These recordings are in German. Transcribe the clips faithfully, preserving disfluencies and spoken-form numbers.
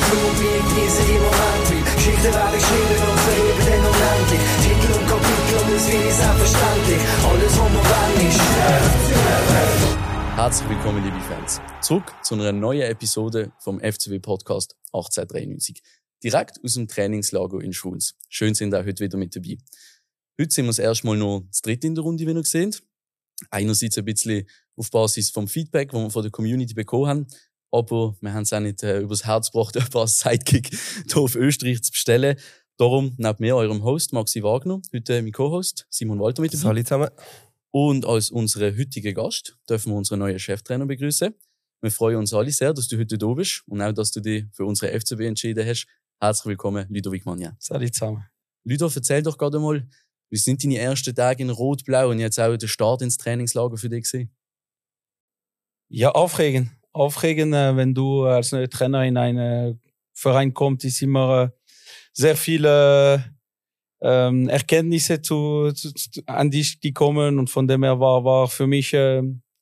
Flugweg, wir sind im Antrieb. Geschichte war geschrieben und verheben den unendlich. Titel und Kapitel und es wie selbstverständlich. Alles um und wann ist Herzlich willkommen, liebe Fans. Zurück zu einer neuen Episode vom F C W-Podcast achtzehnhundertdreiundneunzig. Direkt aus dem Trainingslager in Schruns. Schön sind auch heute wieder mit dabei. Heute sind wir das erste Mal noch das dritte in der Runde, wie ihr seht. Einerseits ein bisschen auf Basis vom Feedback, das wir von der Community bekommen haben. Aber wir haben es auch nicht äh, übers Herz gebracht, ein paar Sidekick hier auf Österreich zu bestellen. Darum neben mir eurem Host Maxi Wagner, heute mein Co-Host Simon Walter mit dabei. Hallo zusammen. Und als unseren heutigen Gast dürfen wir unseren neuen Cheftrainer begrüßen. Wir freuen uns alle sehr, dass du heute da bist und auch, dass du dich für unsere F C W entschieden hast. Herzlich willkommen, Ludovic Magna. Hallo zusammen. Ludo, erzähl doch gerade mal, wie sind deine ersten Tage in Rot-Blau und jetzt auch der Start ins Trainingslager für dich gewesen? Ja, aufregend. Aufregend, wenn du als neuer Trainer in einen Verein kommst, ist immer sehr viele ähm, Erkenntnisse zu, zu, zu, an dich, die kommen. Und von dem her war, war für mich äh,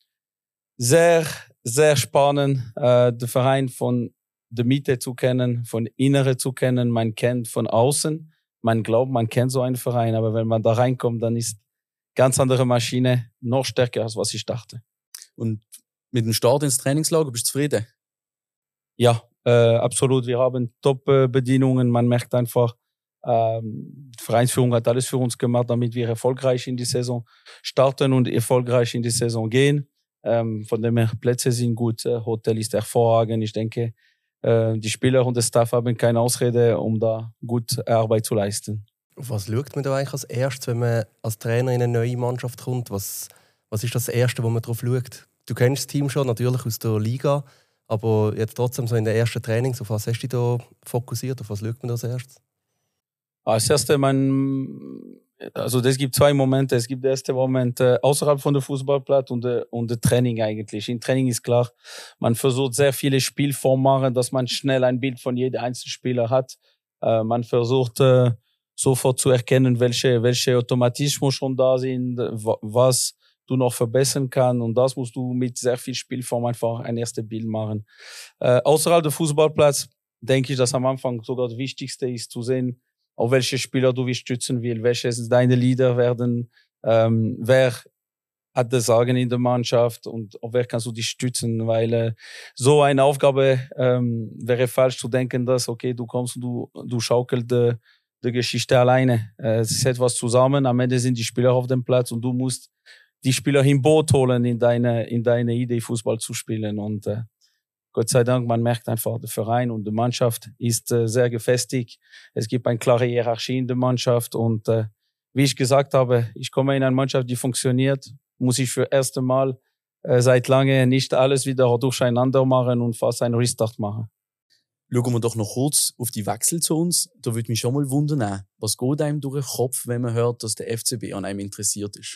sehr, sehr spannend, äh, den Verein von der Mitte zu kennen, von Innere zu kennen. Man kennt von außen, man glaubt, man kennt so einen Verein, aber wenn man da reinkommt, dann ist ganz andere Maschine, noch stärker als was ich dachte. Und mit dem Start ins Trainingslager bist du zufrieden? Ja, äh, absolut. Wir haben Top-Bedingungen. Man merkt einfach, ähm, die Vereinsführung hat alles für uns gemacht, damit wir erfolgreich in die Saison starten und erfolgreich in die Saison gehen. Ähm, von dem her, Plätze sind gut, äh, Hotel ist hervorragend. Ich denke, äh, die Spieler und der Staff haben keine Ausrede, um da gut Arbeit zu leisten. Auf was schaut man da eigentlich als erstes, wenn man als Trainer in eine neue Mannschaft kommt? Was, was ist das Erste, wo man drauf schaut? Du kennst das Team schon, natürlich aus der Liga, aber jetzt trotzdem so in den ersten Trainings, auf was hast du dich da fokussiert? Auf was schaut man da als erstes? Als erstes, man, also es gibt zwei Momente. Es gibt den ersten Moment äh, außerhalb von der Fußballplatz und der und der Training eigentlich. Im Training ist klar, man versucht sehr viele Spielformen machen, dass man schnell ein Bild von jedem einzelnen Spieler hat. Äh, man versucht äh, sofort zu erkennen, welche welche Automatismen schon da sind, was du noch verbessern kannst, und das musst du mit sehr viel Spielform einfach ein erstes Bild machen. Äh, außerhalb der Fußballplatz denke ich, dass am Anfang sogar das Wichtigste ist, zu sehen, auf welche Spieler du willst stützen willst, welche deine Leader werden, ähm, wer hat das Sagen in der Mannschaft und auf wer kannst du dich stützen, weil äh, so eine Aufgabe ähm, wäre falsch zu denken, dass okay, du kommst und du du schaukelst die, die Geschichte alleine. Äh, es ist etwas zusammen, am Ende sind die Spieler auf dem Platz und du musst die Spieler im Boot holen, in deine, in deine Idee, Fußball zu spielen. Und äh, Gott sei Dank, man merkt einfach, der Verein und die Mannschaft ist äh, sehr gefestigt. Es gibt eine klare Hierarchie in der Mannschaft. Und äh, wie ich gesagt habe, ich komme in eine Mannschaft, die funktioniert, muss ich für das erste Mal äh, seit lange nicht alles wieder durcheinander machen und fast einen Restart machen. Schauen wir doch noch kurz auf die Wechsel zu uns. Da würde mich schon mal wundern, was geht einem durch den Kopf, wenn man hört, dass der F C B an einem interessiert ist?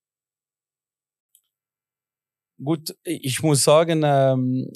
Gut, ich muss sagen, ähm,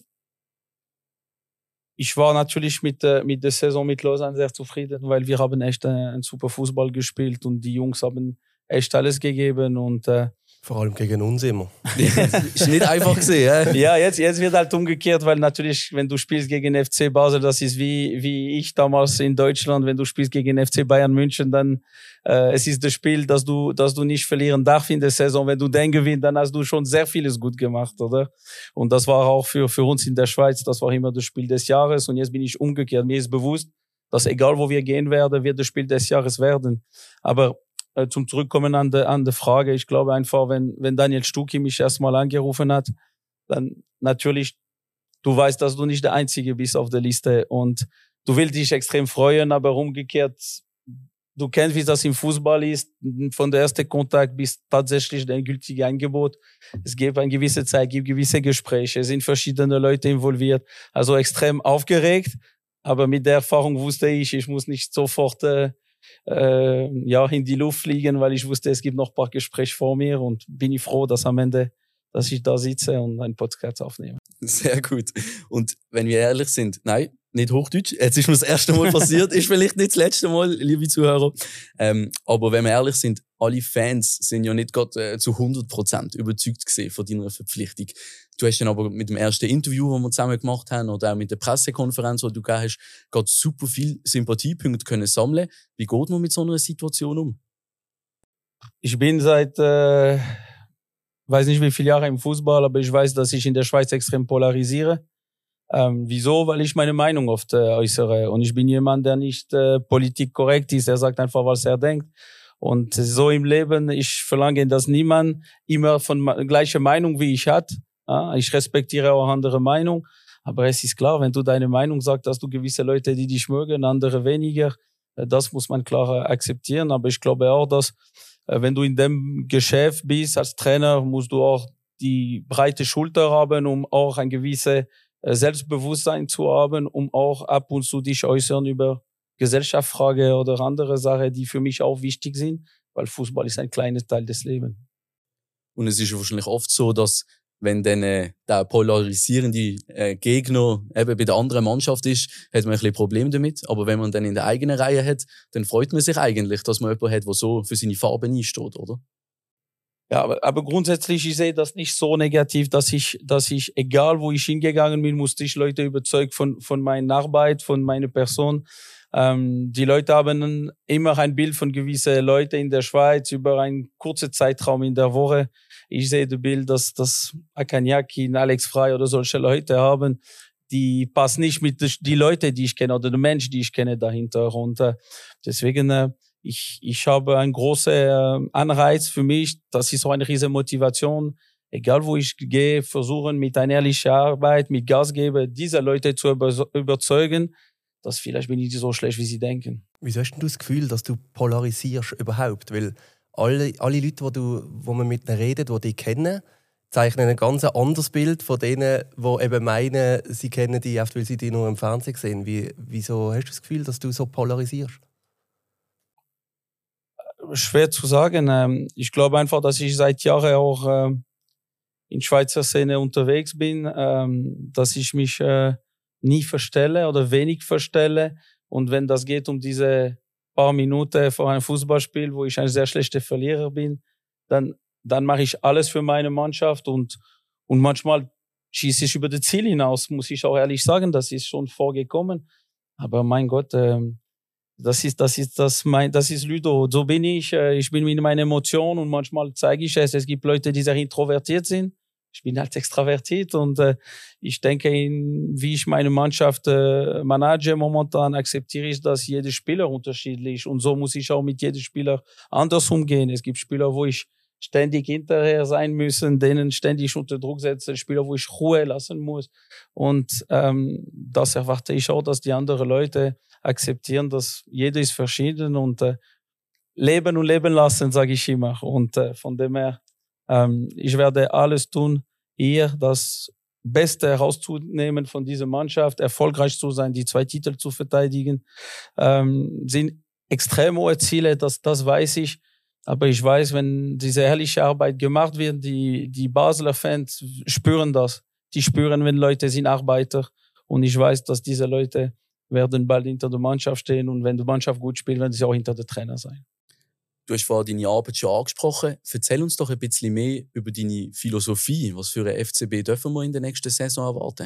ich war natürlich mit, äh, mit der Saison mit Lausanne sehr zufrieden, weil wir haben echt äh, einen super Fußball gespielt und die Jungs haben echt alles gegeben und äh, vor allem gegen uns immer. Ist nicht einfach gesehen, ja, jetzt, jetzt wird halt umgekehrt, weil natürlich, wenn du spielst gegen F C Basel, das ist wie, wie ich damals in Deutschland, wenn du spielst gegen F C Bayern München, dann, äh, es ist das Spiel, das du, das du nicht verlieren darfst in der Saison. Wenn du den gewinnst, dann hast du schon sehr vieles gut gemacht, oder? Und das war auch für, für uns in der Schweiz, das war immer das Spiel des Jahres und jetzt bin ich umgekehrt. Mir ist bewusst, dass egal wo wir gehen werden, wird das Spiel des Jahres werden. Aber zum Zurückkommen an der, an der Frage, ich glaube einfach, wenn, wenn Daniel Stucki mich erstmal angerufen hat, dann natürlich, du weißt, dass du nicht der Einzige bist auf der Liste und du willst dich extrem freuen, aber umgekehrt, du kennst, wie das im Fußball ist, von der ersten Kontakt bis tatsächlich der gültige Angebot. Es gibt eine gewisse Zeit, gibt gewisse Gespräche, es sind verschiedene Leute involviert, also extrem aufgeregt, aber mit der Erfahrung wusste ich, ich muss nicht sofort äh, Äh, ja, in die Luft fliegen, weil ich wusste, es gibt noch ein paar Gespräche vor mir und bin ich froh, dass am Ende, dass ich da sitze und einen Podcast aufnehme. Sehr gut. Und wenn wir ehrlich sind, nein, nicht Hochdeutsch, jetzt ist mir das erste Mal passiert, ist vielleicht nicht das letzte Mal, liebe Zuhörer, ähm, aber wenn wir ehrlich sind, alle Fans sind ja nicht gerade äh, zu hundert Prozent überzeugt gewesen von deiner Verpflichtung. Du hast dann aber mit dem ersten Interview, das wir zusammen gemacht haben, oder auch mit der Pressekonferenz, die du gegeben hast, gerade super viele Sympathiepunkte können sammeln. Wie geht man mit so einer Situation um? Ich bin seit, äh, weiß nicht wie viele Jahre im Fußball, aber ich weiß, dass ich in der Schweiz extrem polarisiere. Ähm, wieso? Weil ich meine Meinung oft äh, äußere. Und ich bin jemand, der nicht äh, politikkorrekt ist. Er sagt einfach, was er denkt. Und so im Leben, ich verlange, dass niemand immer von gleicher Meinung wie ich hat. Ja, ich respektiere auch andere Meinung. Aber es ist klar, wenn du deine Meinung sagst, dass du gewisse Leute, die dich mögen, andere weniger, das muss man klar akzeptieren. Aber ich glaube auch, dass wenn du in dem Geschäft bist als Trainer, musst du auch die breite Schulter haben, um auch ein gewisses Selbstbewusstsein zu haben, um auch ab und zu dich äußern über Gesellschaftsfrage oder andere Sachen, die für mich auch wichtig sind, weil Fußball ist ein kleiner Teil des Lebens. Und es ist wahrscheinlich oft so, dass wenn dann äh, der polarisierende äh, Gegner eben bei der anderen Mannschaft ist, hat man ein bisschen Probleme damit. Aber wenn man dann in der eigenen Reihe hat, dann freut man sich eigentlich, dass man jemanden hat, der so für seine Farben einsteht, oder? Ja, aber, aber grundsätzlich, ich sehe das nicht so negativ, dass ich, dass ich, egal wo ich hingegangen bin, musste ich Leute überzeugen von, von meiner Arbeit, von meiner Person. Ähm, die Leute haben immer ein Bild von gewissen Leuten in der Schweiz über einen kurzen Zeitraum in der Woche. Ich sehe das Bild, dass, dass Akanyakin, Alex Frey oder solche Leute haben, die passen nicht mit die Leute, die ich kenne oder die Menschen, die ich kenne dahinter. Und äh, deswegen, äh, ich, ich habe einen großen äh, Anreiz für mich. Das ist auch eine riesige Motivation. Egal wo ich gehe, versuchen mit einer ehrlichen Arbeit, mit Gas geben, diese Leute zu über, überzeugen, dass vielleicht bin ich nicht so schlecht, wie sie denken. Wieso hast du das Gefühl, dass du polarisierst überhaupt? Weil alle, alle Leute, die du, wo man mit ihnen redet, die dich kennen, zeichnen ein ganz anderes Bild von denen, die eben meinen, sie kennen dich, oft, weil sie dich nur im Fernsehen sehen. Wie, wieso hast du das Gefühl, dass du so polarisierst? Schwer zu sagen. Ich glaube einfach, dass ich seit Jahren auch in der Schweizer Szene unterwegs bin, dass ich mich nie verstelle oder wenig verstelle. Und wenn das geht um diese paar Minuten vor einem Fußballspiel, wo ich ein sehr schlechter Verlierer bin, dann, dann mache ich alles für meine Mannschaft und, und manchmal schieße ich über das Ziel hinaus, muss ich auch ehrlich sagen, das ist schon vorgekommen. Aber mein Gott, ähm, das ist, das ist, das mein, das ist Ludo. So bin ich, äh, ich bin mit meinen Emotionen und manchmal zeige ich es. Es gibt Leute, die sehr introvertiert sind. Ich bin halt extravertiert und äh, ich denke, in, wie ich meine Mannschaft äh, manage momentan, akzeptiere ich, dass jeder Spieler unterschiedlich ist und so muss ich auch mit jedem Spieler anders umgehen. Es gibt Spieler, wo ich ständig hinterher sein müssen, denen ständig unter Druck setzen, Spieler, wo ich Ruhe lassen muss und ähm, das erwarte ich auch, dass die anderen Leute akzeptieren, dass jeder ist verschieden und äh, leben und leben lassen, sage ich immer und äh, von dem her Ähm, ich werde alles tun, hier das Beste herauszunehmen von dieser Mannschaft, erfolgreich zu sein, die zwei Titel zu verteidigen. Ähm, sind extrem hohe Ziele, das, das weiß ich. Aber ich weiß, wenn diese ehrliche Arbeit gemacht wird, die, die Basler Fans spüren das. Die spüren, wenn Leute sind Arbeiter. Und ich weiß, dass diese Leute werden bald hinter der Mannschaft stehen. Und wenn die Mannschaft gut spielt, werden sie auch hinter der Trainer sein. Du hast vorhin deine Arbeit schon angesprochen. Erzähl uns doch ein bisschen mehr über deine Philosophie. Was für einen F C B dürfen wir in der nächsten Saison erwarten?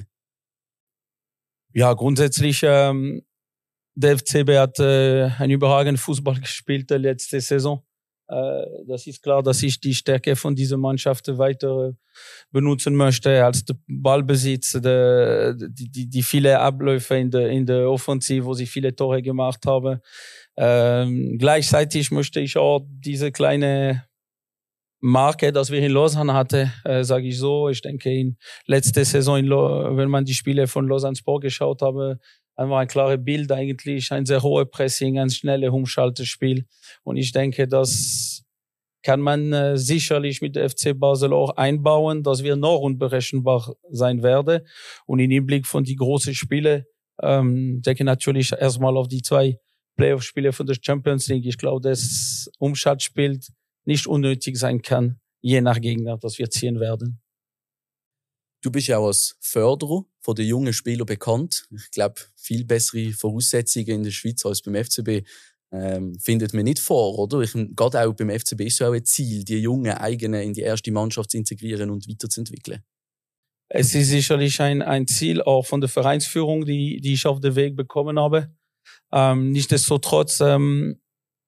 Ja, grundsätzlich, ähm, der F C B hat äh, einen überragenden Fußball gespielt äh, letzte Saison. Äh, das ist klar, dass ich die Stärke von dieser Mannschaft weiter äh, benutzen möchte als der Ballbesitz, der, die, die, die viele Abläufe in der, in der Offensive, wo sie viele Tore gemacht haben. Ähm, gleichzeitig möchte ich auch diese kleine Marke, dass wir in Lausanne hatten, äh, sage ich so. Ich denke, in letzter Saison, in Lo- wenn man die Spiele von Lausanne Sport geschaut habe, einfach ein klares Bild eigentlich, ein sehr hohes Pressing, ein schnelles Umschaltespiel. Und ich denke, das kann man äh, sicherlich mit der F C Basel auch einbauen, dass wir noch unberechenbar sein werden. Und im Hinblick von die großen Spiele, ähm, denke natürlich erstmal auf die zwei Playoff-Spiele von der Champions League. Ich glaube, das Umschaltspiel nicht unnötig sein kann, je nach Gegner, das wir ziehen werden. Du bist ja auch als Förderer von den jungen Spielern bekannt. Ich glaube, viel bessere Voraussetzungen in der Schweiz als beim F C B ähm, findet man nicht vor, oder? Ich, gerade auch beim F C B ist es auch ein Ziel, die jungen eigenen in die erste Mannschaft zu integrieren und weiterzuentwickeln. Es ist sicherlich ein, ein Ziel auch von der Vereinsführung, die, die ich auf den Weg bekommen habe. Ähm, nichtsdestotrotz, ähm,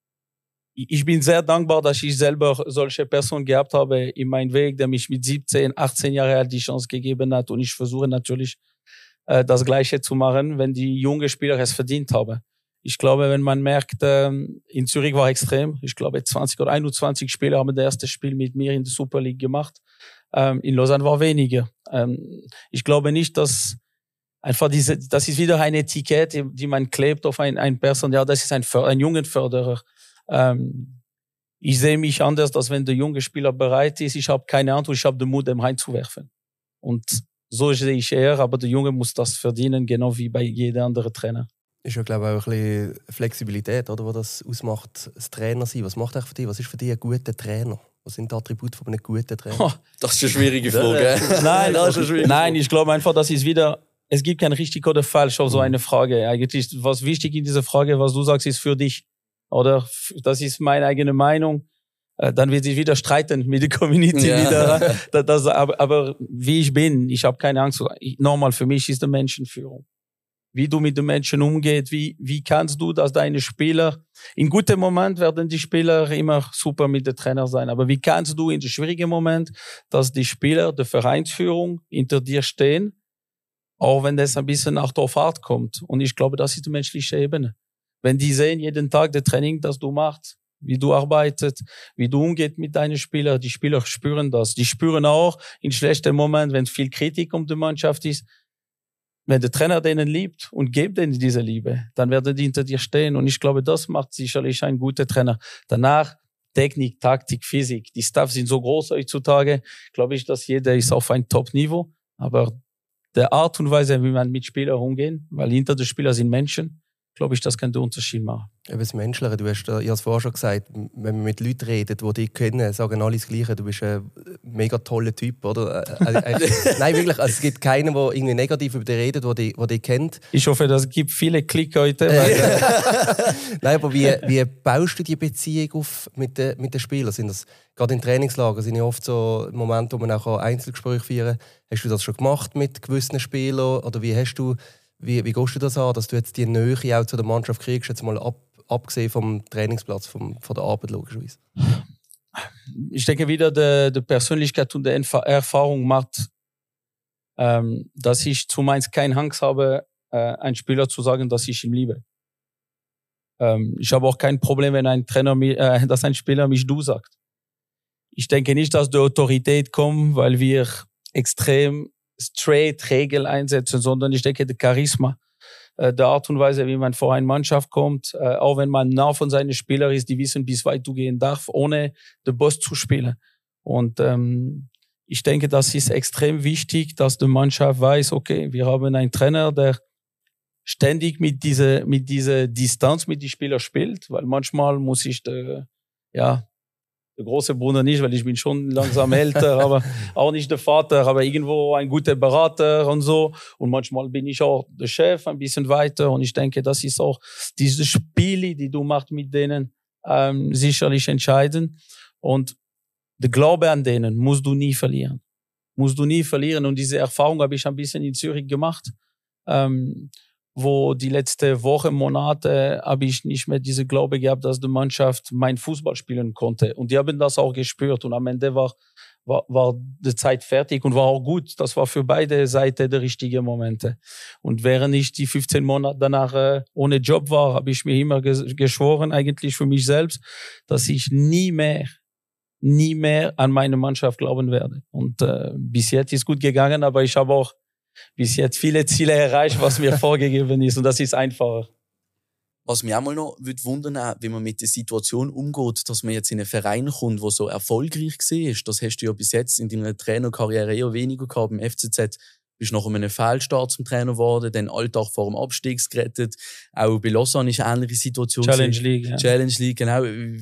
ich bin sehr dankbar, dass ich selber solche Personen gehabt habe in meinem Weg, der mich mit siebzehn, achtzehn Jahre alt die Chance gegeben hat. Und ich versuche natürlich, äh, das Gleiche zu machen, wenn die jungen Spieler es verdient haben. Ich glaube, wenn man merkt, ähm, in Zürich war extrem. Ich glaube, zwanzig oder einundzwanzig Spieler haben das erste Spiel mit mir in der Super League gemacht. Ähm, in Lausanne war weniger. Ähm, ich glaube nicht, dass einfach diese, das ist wieder eine Etikette, die man klebt auf ein, ein Person. Ja, das ist ein, ein Jugendförderer. Ähm, ich sehe mich anders, als wenn der junge Spieler bereit ist. Ich habe keine Antwort, ich habe den Mut, ihm reinzuwerfen. Und so sehe ich eher, aber der Junge muss das verdienen, genau wie bei jedem anderen Trainer. Ist ja, glaube ich, auch ein bisschen Flexibilität, oder, was das ausmacht, das Trainer sein. Was macht für dich? Was ist für dich ein guter Trainer? Was sind die Attribute von einem guten Trainer? Oh, das ist eine schwierige Frage. Nein, das ist eine schwierige nein, Frage. Ich glaube einfach, das ist wieder, es gibt kein richtig oder falsch auf so eine Frage. Eigentlich, was wichtig in dieser Frage, was du sagst, ist für dich. Oder das ist meine eigene Meinung. Dann wird sich wieder streiten mit der Community ja. wieder. Das, das, aber, aber wie ich bin, ich habe keine Angst. Normal für mich ist die Menschenführung. Wie du mit den Menschen umgehst, wie, wie kannst du, dass deine Spieler, in gutem Moment werden die Spieler immer super mit dem Trainer sein, aber wie kannst du in den schwierigen Moment, dass die Spieler der Vereinsführung hinter dir stehen, auch wenn das ein bisschen nach der Fahrt kommt. Und ich glaube, das ist die menschliche Ebene. Wenn die sehen jeden Tag das Training, das du machst, wie du arbeitest, wie du umgehst mit deinen Spielern, die Spieler spüren das. Die spüren auch in schlechten Momenten, wenn viel Kritik um die Mannschaft ist, wenn der Trainer denen liebt und gibt denen diese Liebe, dann werden die hinter dir stehen. Und ich glaube, das macht sicherlich ein guter Trainer. Danach Technik, Taktik, Physik. Die Staffs sind so groß heutzutage, glaube ich, dass jeder ist auf ein Top-Niveau. Aber der Art und Weise, wie man mit Spielern umgeht, weil hinter den Spielern sind Menschen, glaube ich, das kann den Unterschied machen. Eben das Menschliche, du hast, ich habe es vorher schon gesagt, wenn man mit Leuten redet, die dich kennen, sagen alle das Gleiche, du bist ein mega toller Typ, oder? Äh, äh, nein, wirklich, also es gibt keinen, der irgendwie negativ über dich redet, der dich, der dich kennt. Ich hoffe, das gibt viele Klick heute. Weil, äh nein, aber wie, wie baust du die Beziehung auf mit den, mit den Spielern? Sind das, gerade in Trainingslagern sind ja oft so Momente, wo man auch Einzelgespräche führen kann. Hast du das schon gemacht mit gewissen Spielern? Oder wie hast du Wie, wie gehst du das an, dass du jetzt die Nähe auch zu der Mannschaft kriegst, jetzt mal ab, abgesehen vom Trainingsplatz, vom, von der Arbeit logischerweise? Ich denke wieder, die, die Persönlichkeit und die Erfahrung macht, ähm, dass ich zumindest keine Angst habe, äh, einen Spieler zu sagen, dass ich ihn liebe. Ähm, ich habe auch kein Problem, wenn ein Trainer, äh, dass ein Spieler mich du sagt. Ich denke nicht, dass die Autorität kommt, weil wir extrem straight Regeln einsetzen, sondern ich denke, der Charisma, äh, der Art und Weise, wie man vor eine Mannschaft kommt, äh, auch wenn man nah von seinen Spielern ist, die wissen, bis weit du gehen darfst, ohne den Boss zu spielen. Und ähm, ich denke, das ist extrem wichtig, dass die Mannschaft weiß, okay, wir haben einen Trainer, der ständig mit dieser mit dieser Distanz mit den Spielern spielt, weil manchmal muss ich de, ja der große Bruder nicht, weil ich bin schon langsam älter, aber auch nicht der Vater, aber irgendwo ein guter Berater und so. Und manchmal bin ich auch der Chef ein bisschen weiter. Und ich denke, das ist auch diese Spiele, die du machst mit denen, ähm, sicherlich entscheidend. Und der Glaube an denen musst du nie verlieren. Musst du nie verlieren. Und diese Erfahrung habe ich ein bisschen in Zürich gemacht. Ähm, wo die letzte Woche, Monate habe ich nicht mehr diese Glaube gehabt, dass die Mannschaft mein Fußball spielen konnte. Und die haben das auch gespürt. Und am Ende war, war, war die Zeit fertig und war auch gut. Das war für beide Seiten der richtige Momente. Und während ich die fünfzehn Monate danach äh, ohne Job war, habe ich mir immer ges- geschworen, eigentlich für mich selbst, dass ich nie mehr, nie mehr an meine Mannschaft glauben werde. Und äh, bis jetzt ist gut gegangen, aber ich habe auch bis jetzt viele Ziele erreicht, was mir vorgegeben ist. Und das ist einfacher. Was mich auch mal noch wundern würde, wie man mit der Situation umgeht, dass man jetzt in einen Verein kommt, der so erfolgreich war. Das hast du ja bis jetzt in deiner Trainerkarriere eher weniger gehabt. Beim F C Z bist du nach einem Fehlstart zum Trainer geworden, dann Alltag vor dem Abstieg gerettet. Auch bei Lausanne ist eine ähnliche Situation. Challenge League. Ja. Challenge League, genau.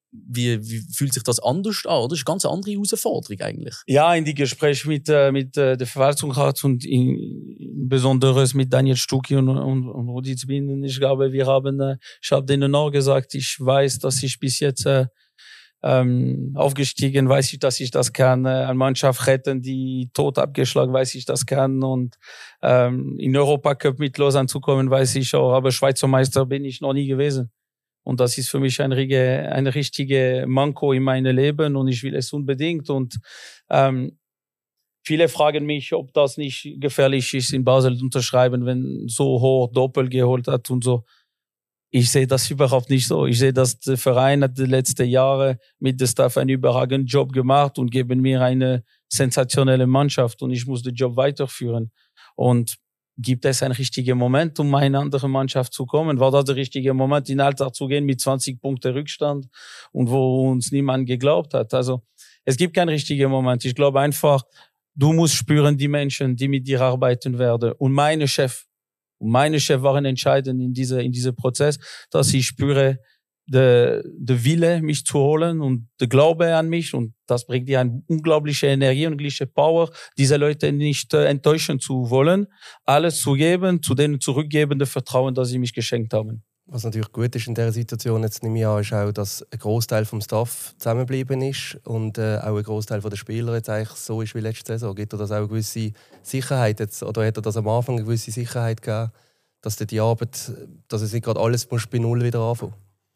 wie, wie fühlt sich das anders an? Oder? Das ist eine ganz andere Herausforderung eigentlich. Ja, in die Gespräche mit, äh, mit äh, der Verwaltungsrat und in, in besonders mit Daniel Stucki und, und, und Rudi Zbinden. Ich glaube, wir haben, äh, ich habe denen auch gesagt, ich weiß, dass ich bis jetzt äh, ähm, aufgestiegen, weiß ich, dass ich das kann. Äh, eine Mannschaft retten, die tot abgeschlagen, weiß ich, das kann. Und ähm, in Europacup mit Lausanne zu kommen, weiß ich auch. Aber Schweizer Meister bin ich noch nie gewesen. Und das ist für mich ein, ein richtiger Manko in meinem Leben und ich will es unbedingt. Und ähm, viele fragen mich, ob das nicht gefährlich ist, in Basel zu unterschreiben, wenn so hoch Doppel geholt hat und so. Ich sehe das überhaupt nicht so. Ich sehe, dass der Verein hat die letzten Jahre mit dem Staff einen überragenden Job gemacht und geben mir eine sensationelle Mannschaft und ich muss den Job weiterführen. Und gibt es einen richtigen Moment, um eine andere Mannschaft zu kommen? War das der richtige Moment, in den Alltag zu gehen mit zwanzig Punkte Rückstand und wo uns niemand geglaubt hat? Also es gibt keinen richtigen Moment. Ich glaube einfach, du musst spüren die Menschen, die mit dir arbeiten werden. Und meine Chef, und meine Chef waren entscheidend in diese in diesem Prozess, dass ich spüre, der der Wille, mich zu holen und der Glaube an mich und das bringt dir eine unglaubliche Energie und unglaubliche Power, diese Leute nicht äh, enttäuschen zu wollen, alles zu geben, zu denen zurückgeben, das Vertrauen, das sie mich geschenkt haben. Was natürlich gut ist in dieser Situation, jetzt nehme ich an, ist auch, dass ein Großteil vom Staff zusammengeblieben ist und äh, auch ein Großteil der Spieler jetzt eigentlich so ist wie letzte Saison. Gibt er das auch eine gewisse Sicherheit jetzt, oder hat er das am Anfang eine gewisse Sicherheit gegeben, dass die Arbeit, dass es nicht gerade alles muss bei Null wieder anfangen?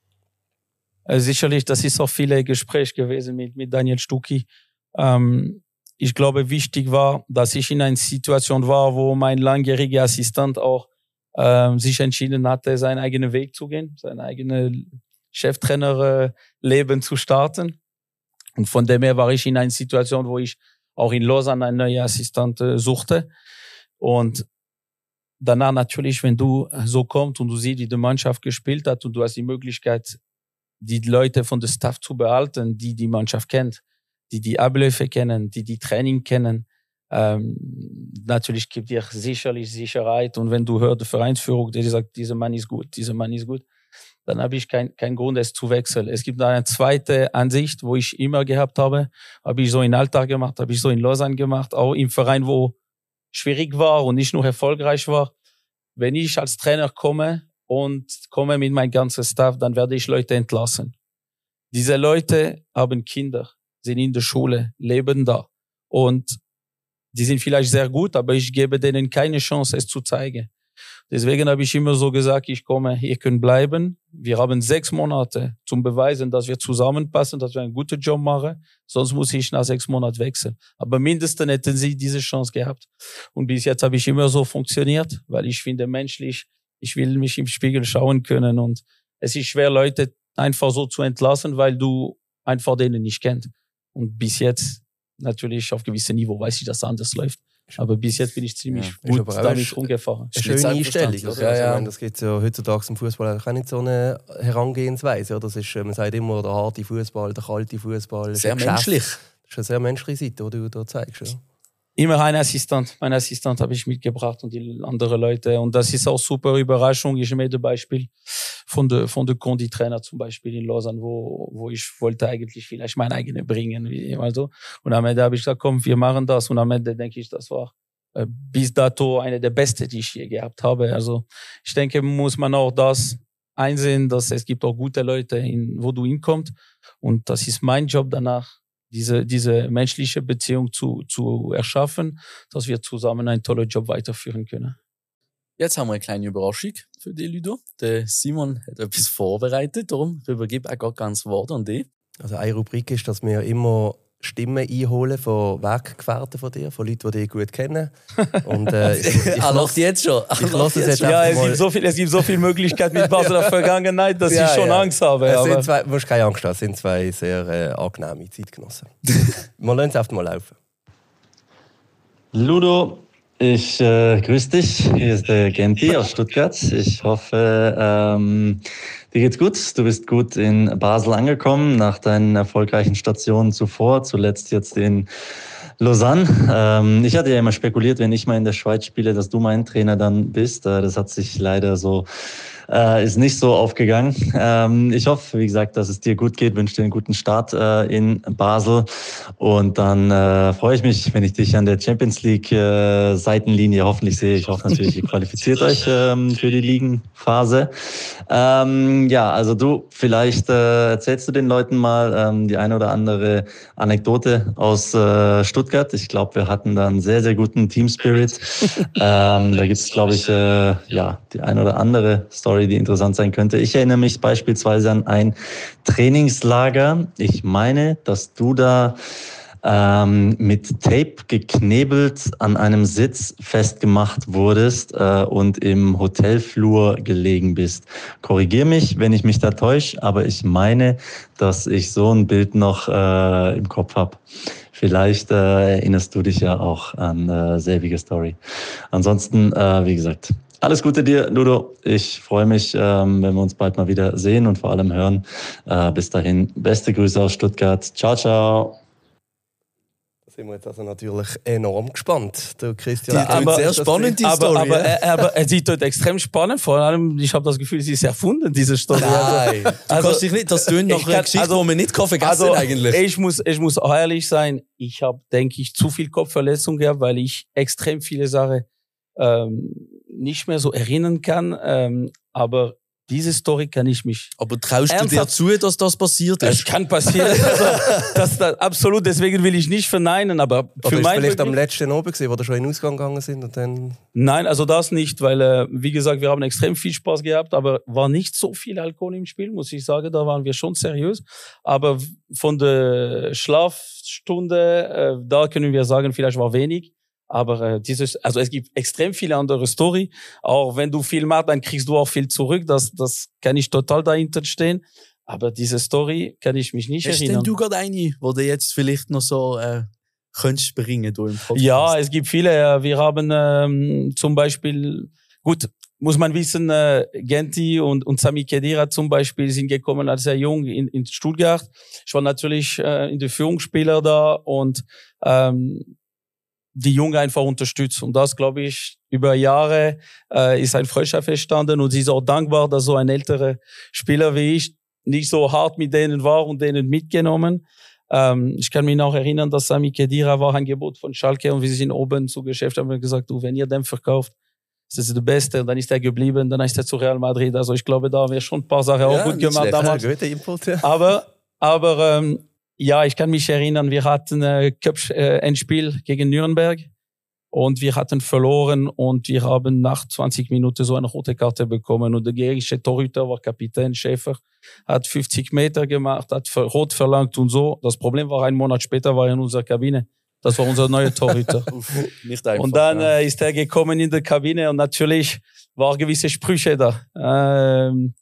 Äh, sicherlich, das ist auch viele Gespräche gewesen mit, mit Daniel Stucki. Ähm, ich glaube, wichtig war, dass ich in einer Situation war, wo mein langjähriger Assistent auch ähm, sich entschieden hatte, seinen eigenen Weg zu gehen, sein eigenes Cheftrainer-Leben zu starten. Und von dem her war ich in einer Situation, wo ich auch in Lausanne einen neuen Assistent äh, suchte. Und danach natürlich, wenn du so kommst und du siehst, wie die Mannschaft gespielt hat und du hast die Möglichkeit, die Leute von der Staff zu behalten, die die Mannschaft kennt, die die Abläufe kennen, die die Training kennen. Ähm, natürlich gibt dir sicherlich Sicherheit. Und wenn du hörst, die Vereinsführung, die sagt, dieser Mann ist gut, dieser Mann ist gut, dann habe ich keinen kein Grund, es zu wechseln. Es gibt eine zweite Ansicht, wo ich immer gehabt habe, habe ich so in Alltag gemacht, habe ich so in Lausanne gemacht, auch im Verein, wo schwierig war und nicht nur erfolgreich war. Wenn ich als Trainer komme und komme mit meinem ganzen Staff, dann werde ich Leute entlassen. Diese Leute haben Kinder, sind in der Schule, leben da. Und die sind vielleicht sehr gut, aber ich gebe denen keine Chance, es zu zeigen. Deswegen habe ich immer so gesagt, ich komme, ihr könnt bleiben. Wir haben sechs Monate zum Beweisen, dass wir zusammenpassen, dass wir einen guten Job machen. Sonst muss ich nach sechs Monaten wechseln. Aber mindestens hätten sie diese Chance gehabt. Und bis jetzt habe ich immer so funktioniert, weil ich finde menschlich, ich will mich im Spiegel schauen können. Und es ist schwer, Leute einfach so zu entlassen, weil du einfach denen nicht kennst. Und bis jetzt natürlich auf gewissem Niveau weiß ich, dass es anders läuft. Aber bis jetzt bin ich ziemlich ja, gut damit rumgefahren. Eine schöne Einstellung. Oder? Ja, ja. Also, ich meine, das gibt es ja heutzutage im Fußball auch nicht so eine Herangehensweise. Oder? Das ist, man sagt immer, der harte Fußball, der kalte Fußball. Sehr menschlich. Das ist eine sehr menschliche Seite, die du da zeigst. Ja. Immer ein Assistent. Mein Assistent habe ich mitgebracht und die anderen Leute. Und das ist auch super Überraschung. Ich nehme das Beispiel von der, von der Kondi-Trainer zum Beispiel in Lausanne, wo, wo ich wollte eigentlich vielleicht mein eigenes bringen, wie immer so. Und am Ende habe ich gesagt, komm, wir machen das. Und am Ende denke ich, das war äh, bis dato eine der besten, die ich je gehabt habe. Also, ich denke, muss man auch das einsehen, dass es gibt auch gute Leute, in, wo du hinkommst. Und das ist mein Job danach, diese, diese menschliche Beziehung zu, zu erschaffen, dass wir zusammen einen tollen Job weiterführen können. Jetzt haben wir eine kleine Überraschung für dich, Ludo. Der Simon hat etwas vorbereitet, darum übergebe ich auch ganz Wort an dich. Also eine Rubrik ist, dass wir immer Stimmen einholen von Weggefährten von dir, von Leuten, die dich gut kennen. Und, äh, ich, ich ah, lass jetzt schon. Ich lasse es jetzt ja, es mal. gibt so viel, es gibt so viel Möglichkeiten mit Basel der Vergangenheit, dass ja, ich schon ja. Angst habe. Es Aber sind zwei, du musst keine Angst haben, es sind zwei sehr äh, angenehme Zeitgenossen. Wir lassen es einfach mal laufen. Ludo, ich äh, grüße dich. Hier ist der Genti aus Stuttgart. Ich hoffe, ähm, dir geht's gut. Du bist gut in Basel angekommen nach deinen erfolgreichen Stationen zuvor, zuletzt jetzt in Lausanne. Ähm, ich hatte ja immer spekuliert, wenn ich mal in der Schweiz spiele, dass du mein Trainer dann bist. Äh, das hat sich leider so äh, ist nicht so aufgegangen. Ähm, ich hoffe, wie gesagt, dass es dir gut geht, wünsche dir einen guten Start äh, in Basel und dann äh, freue ich mich, wenn ich dich an der Champions League äh, Seitenlinie hoffentlich sehe. Ich hoffe natürlich, ihr qualifiziert euch ähm, für die Ligenphase. Ähm, ja, also du, vielleicht äh, erzählst du den Leuten mal ähm, die eine oder andere Anekdote aus äh, Stuttgart. Ich glaube, wir hatten da einen sehr, sehr guten Team Spirit. ähm, da gibt es, glaube ich, äh, ja, die eine oder andere Story, die interessant sein könnte. Ich erinnere mich beispielsweise an ein Trainingslager. Ich meine, dass du da ähm, mit Tape geknebelt an einem Sitz festgemacht wurdest äh, und im Hotelflur gelegen bist. Korrigier mich, wenn ich mich da täusche, aber ich meine, dass ich so ein Bild noch äh, im Kopf habe. Vielleicht äh, erinnerst du dich ja auch an äh, selbige Story. Ansonsten, äh, wie gesagt, alles Gute dir, Ludo. Ich freue mich, ähm, wenn wir uns bald mal wieder sehen und vor allem hören. Äh, bis dahin, beste Grüße aus Stuttgart. Ciao, ciao. Sind wir jetzt also natürlich enorm gespannt. Der Christian, Die klingt sehr spannend, die aber, Story. aber, ja. aber, aber es ist dort extrem spannend. Vor allem, ich habe das Gefühl, sie ist erfunden, diese Story. Nein, du Also, kannst dich nicht, das tönt nach ich einer kann- Geschichte, also- die man nicht kann vergessen Also, eigentlich. ich muss, ich muss auch ehrlich sein, ich habe, denke ich, zu viel Kopfverletzung gehabt, weil ich extrem viele Sachen ähm, nicht mehr so erinnern kann. Ähm, aber diese Story kann ich mich. Aber traust du dir Ernsthaft? zu, dass das passiert Es ist? kann passieren. Also, das, das, absolut, deswegen will ich nicht verneinen, aber oder für ist mein vielleicht am Begriff- letzten Oben gewesen, wo ihr schon in den Ausgang gegangen sind und dann... Nein, also das nicht, weil, äh, wie gesagt, wir haben extrem viel Spaß gehabt, aber war nicht so viel Alkohol im Spiel, muss ich sagen, da waren wir schon seriös. Aber von der Schlafstunde, äh, da können wir sagen, vielleicht war wenig. Aber äh, dieses, also es gibt extrem viele andere Story. Auch wenn du viel machst, dann kriegst du auch viel zurück. Das, das kann ich total dahinter stehen. Aber diese Story kann ich mich nicht Hast denn erinnern. du gerade eine, wo du jetzt vielleicht noch so äh, könntest bringen du im Podcast? Ja, es gibt viele. äh, Wir haben ähm, zum Beispiel, gut, muss man wissen, äh, Genti und, und Sami Khedira zum Beispiel sind gekommen als sehr jung in, in Stuttgart. Ich war natürlich äh, in der Führungsspieler da und ähm, die Jungen einfach unterstützt. Und das, glaube ich, über Jahre äh, ist ein Freundschaft entstanden und sie ist auch dankbar, dass so ein älterer Spieler wie ich nicht so hart mit denen war und denen mitgenommen. Ähm, ich kann mich noch erinnern, dass Sami Khedira war ein Gebot von Schalke und wir sind oben zu Geschäft haben wir gesagt, du, wenn ihr den verkauft, das ist der Beste. Und dann ist er geblieben, dann ist er zu Real Madrid. Also ich glaube, da haben wir schon ein paar Sachen auch Ja, gut nicht gemacht schlecht. damals. Ja, guter Input, ja. Aber, aber ähm, ja, ich kann mich erinnern, wir hatten äh, Cup äh, Endspiel gegen Nürnberg und wir hatten verloren und wir haben nach zwanzig Minuten so eine rote Karte bekommen und der gegnerische Torhüter war Kapitän Schäfer, hat fünfzig Meter gemacht, hat ver- rot verlangt und so. Das Problem war, einen Monat später war er in unserer Kabine. Das war unser neuer Torhüter. Uff, nicht einfach. Und dann ja. äh, ist er gekommen in der Kabine und natürlich waren gewisse Sprüche da. Ähm,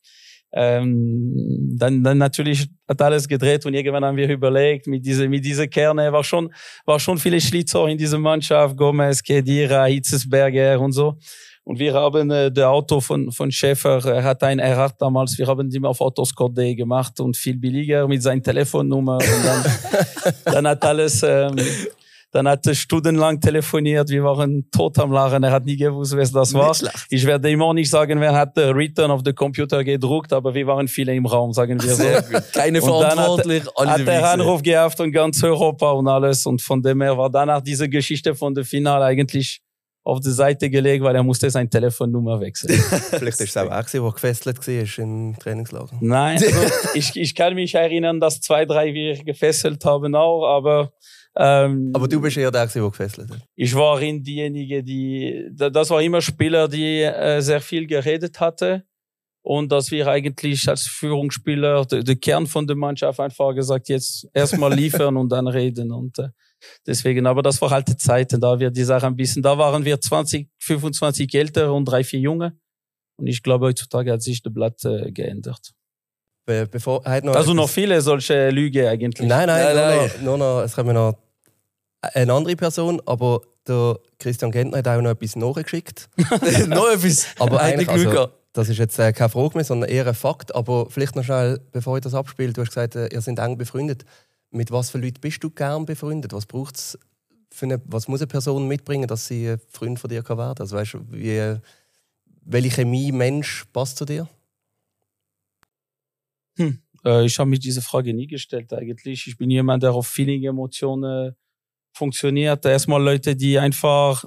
ähm, dann, dann natürlich hat alles gedreht und irgendwann haben wir überlegt, mit dieser, mit dieser Kerne war schon, war schon viele Schlitzer in dieser Mannschaft, Gomez, Khedira, Hitzesberger und so. Und wir haben äh, das Auto von, von Schäfer, er hat ein R acht damals, wir haben ihn auf Autoscout punkt de gemacht und viel billiger mit seiner Telefonnummer und dann, dann hat alles, ähm, dann hat er stundenlang telefoniert, wir waren tot am Lachen, er hat nie gewusst, wer das war. Nicht schlecht. Ich werde immer auch nicht sagen, wer hat äh, Return of the Computer gedruckt, aber wir waren viele im Raum, sagen wir so. Sehr gut. Keine Und dann hat- verantwortlich, alle Hat dabei er gewesen. Anruf gehabt und ganz Europa und alles und von dem her war danach diese Geschichte von der Finale eigentlich auf die Seite gelegt, weil er musste seine Telefonnummer wechseln. Vielleicht ist es auch er, der gefesselt war im Trainingslager. Nein, also ich, ich kann mich erinnern, dass zwei, drei wir gefesselt haben auch, aber ähm, Aber du bist eher der, der gefesselt hat. ich war in diejenige, die, das war immer Spieler, die äh, sehr viel geredet hatte und dass wir eigentlich als Führungsspieler, der, der Kern von der Mannschaft einfach gesagt, jetzt erstmal liefern und dann reden und äh, deswegen, aber das war alte Zeiten, da wir die Sache ein bisschen, da waren wir zwanzig, fünfundzwanzig ältere und drei, vier Junge und ich glaube, heutzutage hat sich das Blatt äh, geändert. Be bevor, hat noch Also noch etwas- viele solche Lüge eigentlich. Nein, nein, Nein, nur, nein. Noch, nur noch, es kommt noch eine andere Person, aber der Christian Gentner hat auch noch etwas nachgeschickt. Noch etwas. Aber Eigentlich eigentlich, Glück also, gehabt. das ist jetzt äh, keine Frage mehr, sondern eher ein Fakt. Aber vielleicht noch schnell, bevor ich das abspiele, du hast gesagt, äh, ihr seid eng befreundet. Mit was für Leuten bist du gern befreundet? Was braucht's für eine, was muss eine Person mitbringen, dass sie ein Freund von dir kann werden? Also weißt du, wie, welche Chemie Mensch passt zu dir? Hm. Äh, ich habe mich diese Frage nie gestellt eigentlich. Ich bin jemand, der auf Feeling, Emotionen funktioniert. Erstmal Leute, die einfach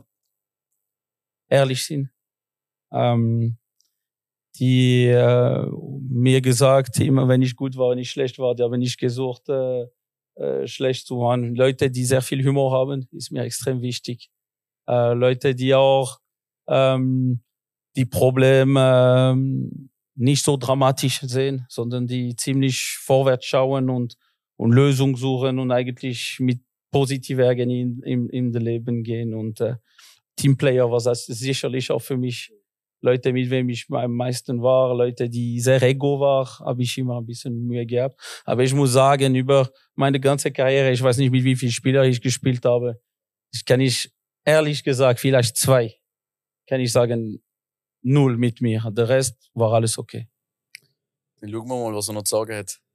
ehrlich sind. Ähm, die äh, mir gesagt, immer wenn ich gut war, wenn ich schlecht war, die haben nicht gesucht, äh, äh, schlecht zu machen. Leute, die sehr viel Humor haben, ist mir extrem wichtig. Äh, Leute, die auch ähm, die Probleme ähm, nicht so dramatisch sehen, sondern die ziemlich vorwärts schauen und, und Lösungen suchen und eigentlich mit positiven Ärgern in, in, in das Leben gehen. Und äh, Teamplayer war das sicherlich auch für mich. Leute, mit wem ich am meisten war, Leute, die sehr ego waren, habe ich immer ein bisschen Mühe gehabt. Aber ich muss sagen, über meine ganze Karriere, ich weiß nicht, mit wie vielen Spielern ich gespielt habe, ich kann ich ehrlich gesagt, vielleicht zwei, kann ich sagen, null mit mir. Der Rest war alles okay. Dann schauen wir mal, was er noch zu sagen hat.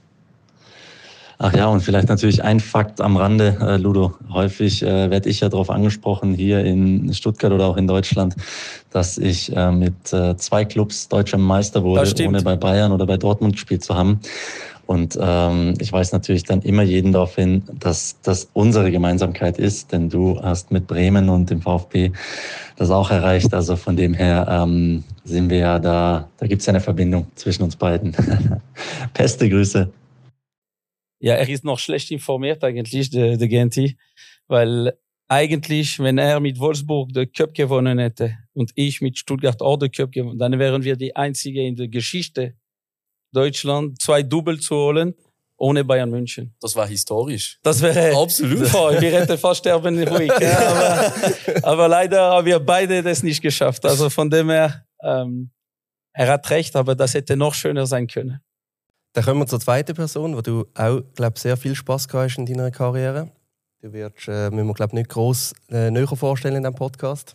Ach ja, und vielleicht natürlich ein Fakt am Rande, äh, Ludo. Häufig äh, werde ich ja darauf angesprochen, hier in Stuttgart oder auch in Deutschland, dass ich äh, mit äh, zwei Clubs deutscher Meister wurde, ohne bei Bayern oder bei Dortmund gespielt zu haben. Und ähm, ich weise natürlich dann immer jeden darauf hin, dass das unsere Gemeinsamkeit ist, denn du hast mit Bremen und dem VfB das auch erreicht. Also von dem her ähm, sind wir ja da, da gibt es ja eine Verbindung zwischen uns beiden. Beste Grüße. Ja, er ist noch schlecht informiert eigentlich, der, der Genti, weil eigentlich, wenn er mit Wolfsburg den Cup gewonnen hätte und ich mit Stuttgart auch den Cup gewonnen, dann wären wir die Einzige in der Geschichte Deutschland, zwei Double zu holen, ohne Bayern München. Das war historisch. Das wäre absolut. Voll, wir hätten fast sterben ruhig. Ja, aber, aber leider haben wir beide das nicht geschafft. Also von dem her, ähm, er hat recht, aber das hätte noch schöner sein können. Dann kommen wir zur zweiten Person, wo du auch, glaube sehr viel Spass gehabt hast in deiner Karriere. Du wirst, äh, müssen wir, glaube nicht gross äh, näher vorstellen in diesem Podcast.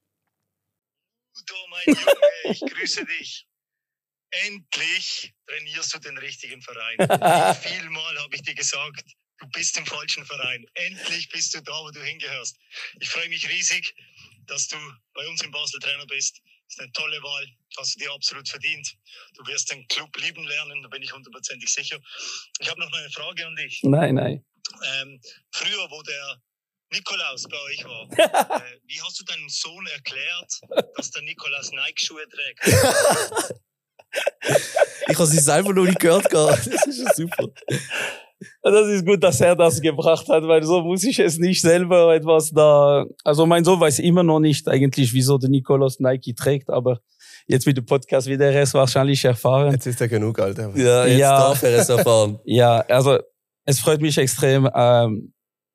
Udo, mein Junge, ich grüße dich. Endlich trainierst du den richtigen Verein. Wie viel Mal habe ich dir gesagt, du bist im falschen Verein. Endlich bist du da, wo du hingehörst. Ich freue mich riesig, dass du bei uns in Basel Trainer bist. Das ist eine tolle Wahl, hast du dir absolut verdient. Du wirst den Club lieben lernen, da bin ich hundertprozentig sicher. Ich habe noch eine Frage an dich. Nein, nein. Ähm, früher, wo der Nikolaus bei euch war, äh, wie hast du deinem Sohn erklärt, dass der Nikolaus Nike-Schuhe trägt? Ich habe sie selber noch nicht gehört. Das ist ja super. Das ist gut, dass er das gebracht hat, weil so muss ich es nicht selber etwas da... Also mein Sohn weiß immer noch nicht eigentlich, wieso der Nikolaus Nike trägt, aber jetzt mit dem Podcast wird er es wahrscheinlich erfahren. Jetzt ist er genug, Alter. Ja, jetzt ja. darf er es erfahren. Ja, also es freut mich extrem. Ähm,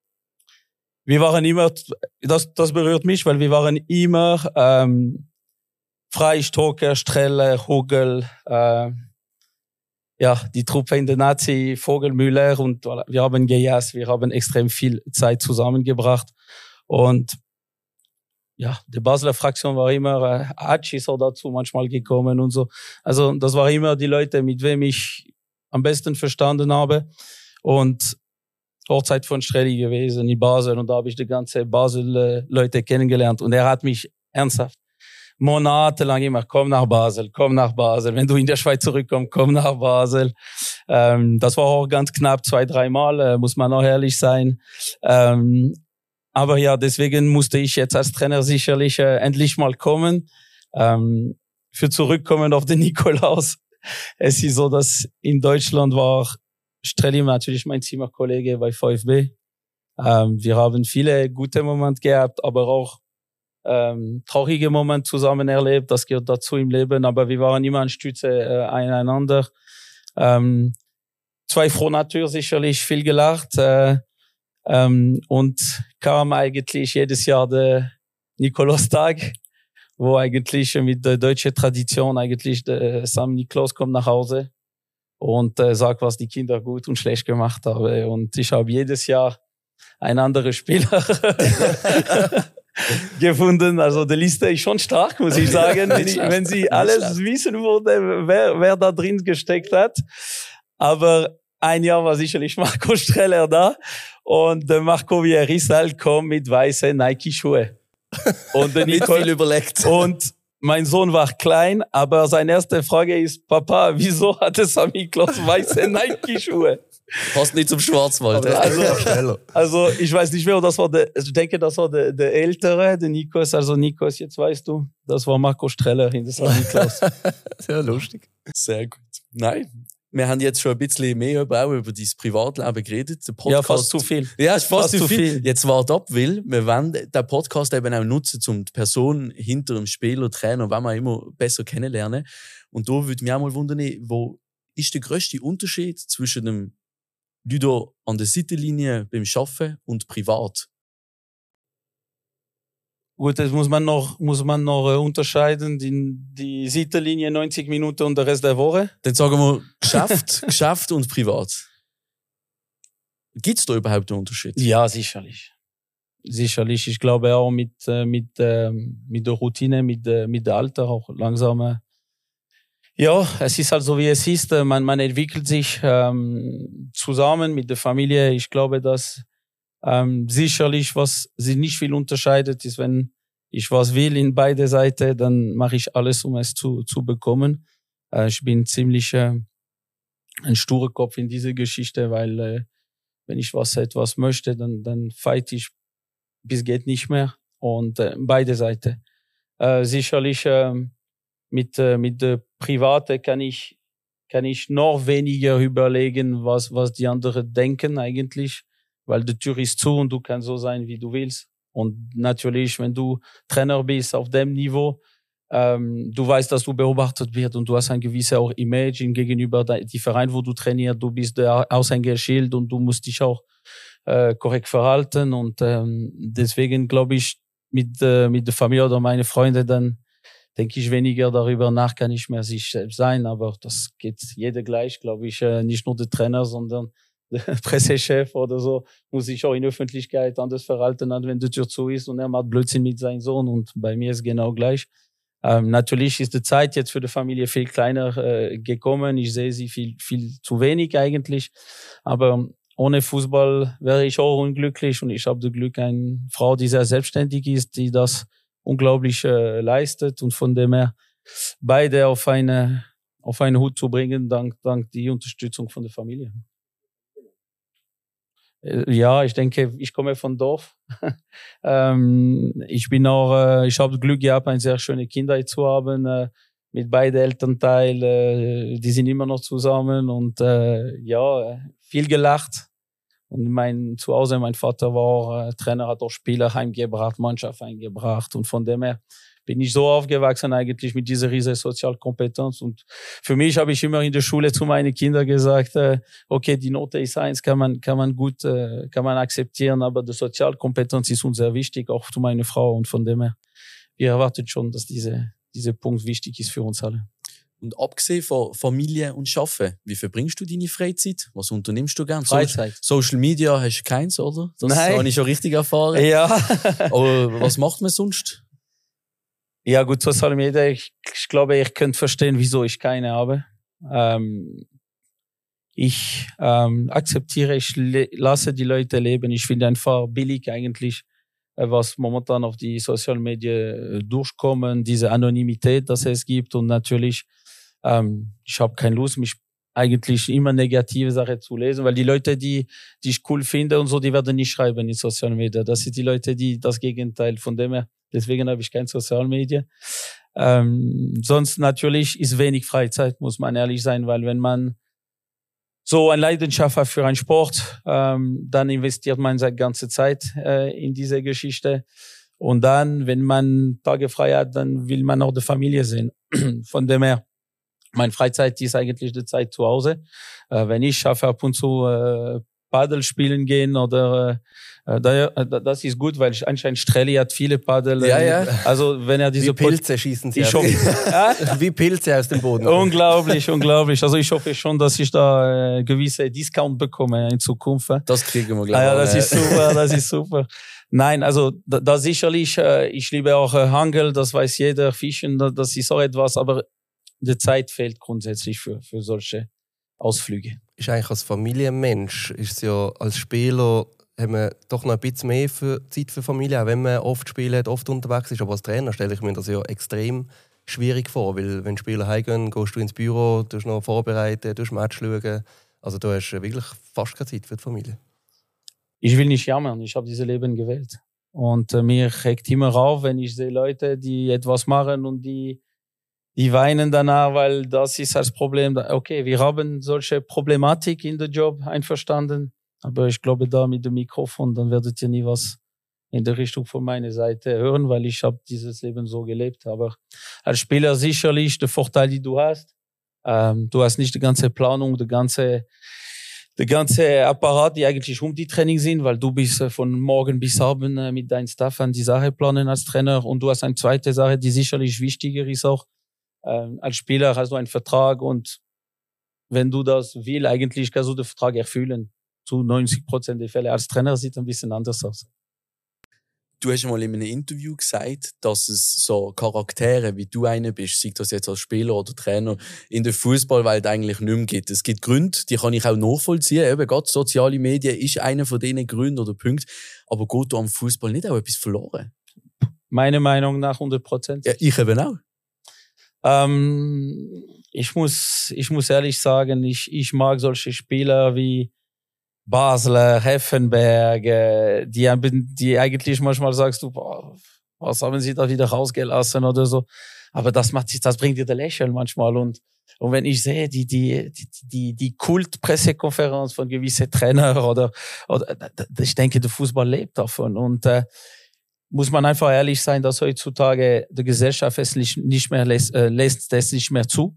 wir waren immer... Das, das berührt mich, weil wir waren immer ähm, Freistocker, Streller, Hugel... Äh, ja, die Truppe in der Nazi, Vogelmüller und wir haben gejazzt, wir haben extrem viel Zeit zusammengebracht und ja, die Basler Fraktion war immer, äh, Hatschi ist auch dazu manchmal gekommen und so. Also das war immer die Leute, mit wem ich am besten verstanden habe und Hochzeit von Strelli gewesen in Basel und da habe ich die ganze Basel-Leute äh, kennengelernt und er hat mich ernsthaft monatelang immer, komm nach Basel, komm nach Basel. Wenn du in der Schweiz zurückkommst, komm nach Basel. Ähm, das war auch ganz knapp, zwei, dreimal, äh, muss man auch ehrlich sein. Ähm, aber ja, deswegen musste ich jetzt als Trainer sicherlich äh, endlich mal kommen. Ähm, für zurückkommen auf den Nikolaus. Es ist so, dass in Deutschland war Strelli natürlich mein Zimmerkollege bei VfB. Ähm, wir haben viele gute Momente gehabt, aber auch ähm, traurige Momente zusammen erlebt, das gehört dazu im Leben, aber wir waren immer eine Stütze äh, einander. Ähm, zwei froh Natur sicherlich, viel gelacht äh, ähm, und kam eigentlich jedes Jahr der Nikolaustag, wo eigentlich mit der deutschen Tradition eigentlich der Sankt Nikolaus kommt nach Hause und äh, sagt, was die Kinder gut und schlecht gemacht haben und ich habe jedes Jahr einen anderen Spieler gefunden. Also die Liste ist schon stark, muss ich sagen, wenn, ich, wenn sie alles wissen würde, wer, wer da drin gesteckt hat. Aber ein Jahr war sicherlich Marco Streller da und der Marco Vierisal kommt mit weißen Nike-Schuhe. Und der Nicht Nicol- viel überlegt. Und mein Sohn war klein, aber seine erste Frage ist, Papa, wieso hatte Sami Klose weiße Nike-Schuhe? Passt nicht zum Schwarzwald. Also, also ich weiß nicht mehr, das war der, ich denke, das war der, der Ältere, der Nikos, also Nikos, jetzt weißt du, das war Marco Streller in der Sami Klose. Sehr lustig. Sehr gut. Nein, wir haben jetzt schon ein bisschen mehr über, auch über dein Privatleben geredet. Der Podcast, ja, fast zu viel. Ja, ist fast, fast zu viel. viel. Jetzt wart ab, weil wir wollen den Podcast eben auch nutzen, um die Person hinter dem Spieler, Trainer, was man immer besser kennenlernen. Und da würde mich auch mal wundern, wo ist der grösste Unterschied zwischen dem Ludo an der Seitenlinie beim Arbeiten und privat? Gut, das muss man noch, muss man noch unterscheiden, die, die Seitenlinie neunzig Minuten und der Rest der Woche. Dann sagen wir Geschäft, Geschäft und privat. Gibt's da überhaupt einen Unterschied? Ja, sicherlich. Sicherlich. Ich glaube auch mit, mit, mit der Routine, mit, mit der Alter auch langsam. Ja, es ist halt so, wie es ist. Man, man entwickelt sich ähm, zusammen mit der Familie. Ich glaube, dass ähm, sicherlich, was sich nicht viel unterscheidet, ist, wenn ich was will in beide Seiten, dann mache ich alles, um es zu, zu bekommen. Äh, ich bin ziemlich äh, ein sturer Kopf in dieser Geschichte, weil äh, wenn ich was etwas möchte, dann, dann fight ich bis geht nicht mehr. Und äh, beide Seiten. Äh, sicherlich äh, mit, äh, mit der Private kann ich, kann ich noch weniger überlegen, was, was die anderen denken eigentlich, weil die Tür ist zu und du kannst so sein, wie du willst. Und natürlich, wenn du Trainer bist auf dem Niveau, ähm, du weißt, dass du beobachtet wirst und du hast ein gewisses auch Image gegenüber die Verein, wo du trainierst. Du bist der Aushängeschild und du musst dich auch äh, korrekt verhalten. Und ähm, deswegen glaube ich, mit, äh, mit der Familie oder meine Freunde, dann denke ich weniger darüber nach, kann ich mehr sich selbst sein. Aber das geht jeder gleich, glaube ich, äh, nicht nur der Trainer, sondern der Pressechef oder so muss sich auch in der Öffentlichkeit anders verhalten, als wenn die Tür zu ist und er macht Blödsinn mit seinem Sohn. Und bei mir ist genau gleich. Ähm, natürlich ist die Zeit jetzt für die Familie viel kleiner äh, gekommen. Ich sehe sie viel, viel zu wenig eigentlich. Aber ohne Fußball wäre ich auch unglücklich. Und ich habe das Glück, eine Frau, die sehr selbstständig ist, die das unglaublich äh, leistet. Und von dem her beide auf eine, auf einen Hut zu bringen, dank, dank die Unterstützung von der Familie. Ja, ich denke, ich komme von Dorf. ähm, ich bin auch, äh, ich habe Glück gehabt, eine sehr schöne Kindheit zu haben, äh, mit beiden Elternteilen, äh, die sind immer noch zusammen und äh, ja, viel gelacht. Und mein Zuhause, mein Vater war äh, Trainer, hat auch Spieler heimgebracht, Mannschaft eingebracht und von dem her bin ich so aufgewachsen eigentlich mit dieser riesen Sozialkompetenz. Und für mich habe ich immer in der Schule zu meinen Kindern gesagt, äh, okay, die Note ist eins, kann man, kann man gut, äh, kann man akzeptieren, aber die Sozialkompetenz ist uns sehr wichtig, auch zu meiner Frau. Und von dem her, wir erwarten schon, dass diese, dieser Punkt wichtig ist für uns alle. Und abgesehen von Familie und Arbeiten, wie verbringst du deine Freizeit? Was unternimmst du gern? Freizeit. Social Media hast du keins, oder? Das Nein. habe ich schon richtig erfahren. Ja. Aber was macht man sonst? Ja gut, Social Media, ich, ich glaube, ich könnte verstehen, wieso ich keine habe. Ähm, ich ähm, akzeptiere, ich le- lasse die Leute leben. Ich finde einfach billig eigentlich, äh, was momentan auf die Social Media äh, durchkommen, diese Anonymität, dass es gibt. Und natürlich, ähm, ich habe keine Lust, mich eigentlich immer negative Sachen zu lesen, weil die Leute, die, die ich cool finde und so, die werden nicht schreiben in Social Media. Das sind die Leute, die das Gegenteil von dem her. Deswegen habe ich kein Social Media. Ähm, sonst natürlich ist wenig Freizeit, muss man ehrlich sein, weil wenn man so eine Leidenschaft hat für einen Sport, ähm, dann investiert man seine ganze Zeit äh, in diese Geschichte. Und dann, wenn man Tage frei hat, dann will man auch die Familie sehen. Von dem her, meine Freizeit ist eigentlich die Zeit zu Hause. Äh, wenn ich schaffe, ab und zu äh, Paddel spielen gehen oder äh, da, das ist gut, weil ich anscheinend Strelli hat viele Paddel. Ja, ja. Also wenn er diese Wie Pilze schießen sie ich aus. hoffe, Wie Pilze aus dem Boden. unglaublich, unglaublich. Also ich hoffe schon, dass ich da äh, gewisse Discount bekomme in Zukunft. Das kriegen wir, glaube ich. Ah, ja, das ist super, das ist super. Nein, also da, da sicherlich, äh, ich liebe auch äh, Hangel, das weiß jeder, Fischen, das ist auch etwas, aber die Zeit fehlt grundsätzlich für, für solche Ausflüge. Ist eigentlich als Familienmensch, ist es ja als Spieler, haben wir doch noch ein bisschen mehr für Zeit für Familie, auch wenn man oft spielt, oft unterwegs ist. Aber als Trainer stelle ich mir das ja extrem schwierig vor, weil wenn Spieler heimgehen, gehst du ins Büro, tust noch vorbereiten, tust Match schauen. Also du hast wirklich fast keine Zeit für die Familie. Ich will nicht jammern, ich habe dieses Leben gewählt. Und äh, mir regt immer auf, wenn ich sehe Leute, die etwas machen und die, die weinen danach, weil das ist das Problem. Okay, wir haben solche Problematik in dem Job, einverstanden. Aber ich glaube, da mit dem Mikrofon, dann werdet ihr nie was in der Richtung von meiner Seite hören, weil ich habe dieses Leben so gelebt. Aber als Spieler sicherlich der Vorteil, den du hast, ähm, du hast nicht die ganze Planung, die ganze, der ganze Apparat, die eigentlich um die Training sind, weil du bist von morgen bis abend mit deinem Staff an die Sache planen als Trainer und du hast eine zweite Sache, die sicherlich wichtiger ist auch. Ähm, als Spieler hast du einen Vertrag und wenn du das willst, eigentlich kannst du den Vertrag erfüllen. Zu neunzig Prozent der Fälle. Als Trainer sieht es ein bisschen anders aus. Du hast mal in einem Interview gesagt, dass es so Charaktere, wie du einer bist, sei das jetzt als Spieler oder Trainer, in der Fußballwelt eigentlich nicht mehr gibt. Es gibt Gründe, die kann ich auch nachvollziehen. Eben gerade soziale Medien ist einer von diesen Gründen oder Punkten. Aber geht da am Fußball nicht auch etwas verloren? Meiner Meinung nach hundert Prozent. Ja, ich eben auch. Ähm, ich muss, ich muss ehrlich sagen, ich, ich mag solche Spieler wie Basler, Heffenberg, die, die eigentlich manchmal sagst du, boah, was haben sie da wieder rausgelassen oder so. Aber das macht sich, das bringt dir der Lächeln manchmal. Und, und wenn ich sehe, die, die, die, die, die Kult-Pressekonferenz von gewissen Trainern oder, oder, ich denke, der Fußball lebt davon. Und, äh, muss man einfach ehrlich sein, dass heutzutage die Gesellschaft es nicht mehr lässt, äh, lässt es nicht mehr zu.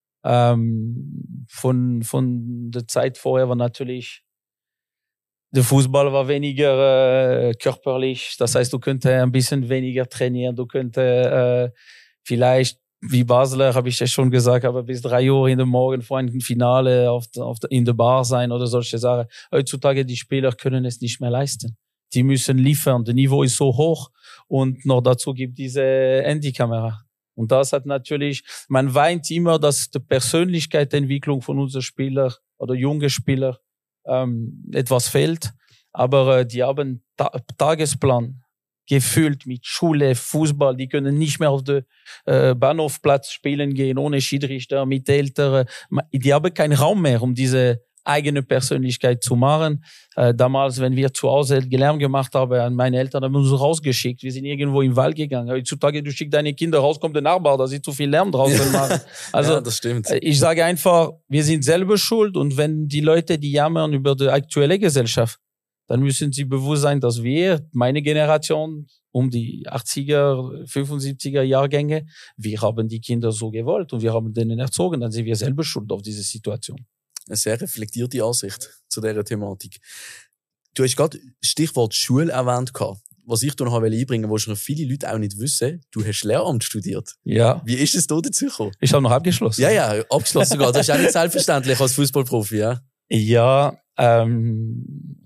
Ähm, von, von der Zeit vorher war natürlich der Fußball war weniger äh, körperlich. Das heißt, du könntest ein bisschen weniger trainieren. Du könntest äh, vielleicht, wie Basler, habe ich ja schon gesagt, aber bis drei Uhr in der Morgen vor einem Finale auf, auf, in der Bar sein oder solche Sachen. Heutzutage, die Spieler können es nicht mehr leisten. Die müssen liefern. Das Niveau ist so hoch. Und noch dazu gibt diese Handykamera. Und das hat natürlich, man weint immer, dass die Persönlichkeitsentwicklung von unseren Spielern oder jungen Spielern ähm, etwas fehlt. Aber äh, die haben Ta- Tagesplan gefüllt mit Schule, Fußball. Die können nicht mehr auf den äh, Bahnhofplatz spielen gehen, ohne Schiedsrichter, mit Älteren. Die haben keinen Raum mehr, um diese eigene Persönlichkeit zu machen. Äh, damals, wenn wir zu Hause Lärm gemacht haben, meine Eltern haben uns rausgeschickt. Wir sind irgendwo im Wald gegangen. Heutzutage, du schickst deine Kinder raus, kommt der Nachbar, da sie zu viel Lärm draußen machen. Also, ja, das stimmt. Ich sage einfach, wir sind selber schuld. Und wenn die Leute, die jammern über die aktuelle Gesellschaft, dann müssen sie bewusst sein, dass wir, meine Generation, um die achtziger, fünfundsiebziger Jahrgänge, wir haben die Kinder so gewollt und wir haben denen erzogen. Dann sind wir selber schuld auf diese Situation. Eine sehr reflektierte Ansicht zu dieser Thematik. Du hast gerade Stichwort Schule erwähnt. Was ich da noch einbringen wollte, was noch viele Leute auch nicht wissen, du hast Lehramt studiert. Ja. Wie ist es da dazu gekommen? Ich habe noch abgeschlossen. Ja, ja, abgeschlossen sogar. Das ist auch nicht selbstverständlich als Fußballprofi, ja? Ja, ähm...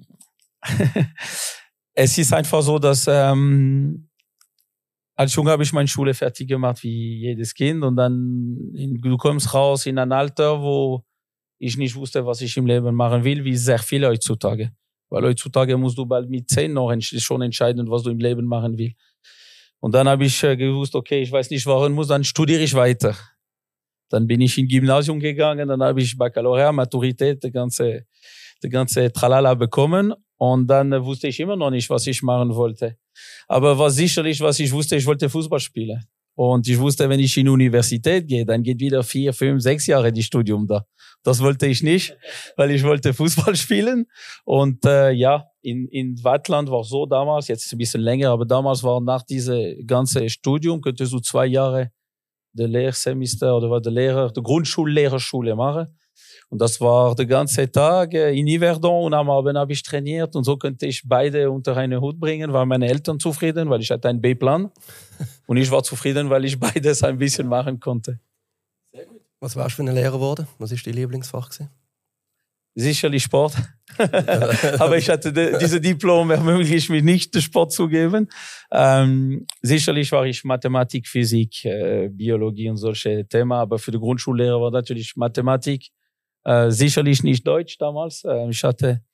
es ist einfach so, dass ähm, als Junge habe ich meine Schule fertig gemacht wie jedes Kind und dann in, du kommst raus in ein Alter, wo ich nicht wusste, was ich im Leben machen will, wie sehr viele heutzutage. Weil heutzutage musst du bald mit zehn noch schon entscheiden, was du im Leben machen willst. Und dann habe ich äh, gewusst, okay, ich weiß nicht, warum muss, dann studiere ich weiter. Dann bin ich in Gymnasium gegangen, dann habe ich Baccalaureat, Maturität, die ganze, die ganze Tralala bekommen. Und dann äh, wusste ich immer noch nicht, was ich machen wollte. Aber was sicherlich, was ich wusste, ich wollte Fußball spielen. Und ich wusste, wenn ich in die Universität gehe, dann geht wieder vier, fünf, sechs Jahre die Studium da. Das wollte ich nicht, weil ich wollte Fußball spielen. Und äh, ja, in, in Wattland war so damals, jetzt ist es ein bisschen länger, aber damals war nach diesem ganzen Studium, könntest du zwei Jahre der Lehrsemester oder war der Lehrer, der Grundschullehrerschule machen. Und das war der ganze Tag in Yverdon und am Abend habe ich trainiert und so könnte ich beide unter einen Hut bringen, waren meine Eltern zufrieden, weil ich hatte einen B-Plan und ich war zufrieden, weil ich beides ein bisschen machen konnte. Sehr gut. Was warst du für ein Lehrer geworden? Was war dein Lieblingsfach gewesen? Sicherlich Sport. Aber ich hatte de, diese Diplom ermöglicht mir nicht den Sport zu geben. Ähm, sicherlich war ich Mathematik, Physik, äh, Biologie und solche Themen, aber für die Grundschullehrer war natürlich Mathematik. Äh, sicherlich nicht Deutsch damals. Äh, ich hatte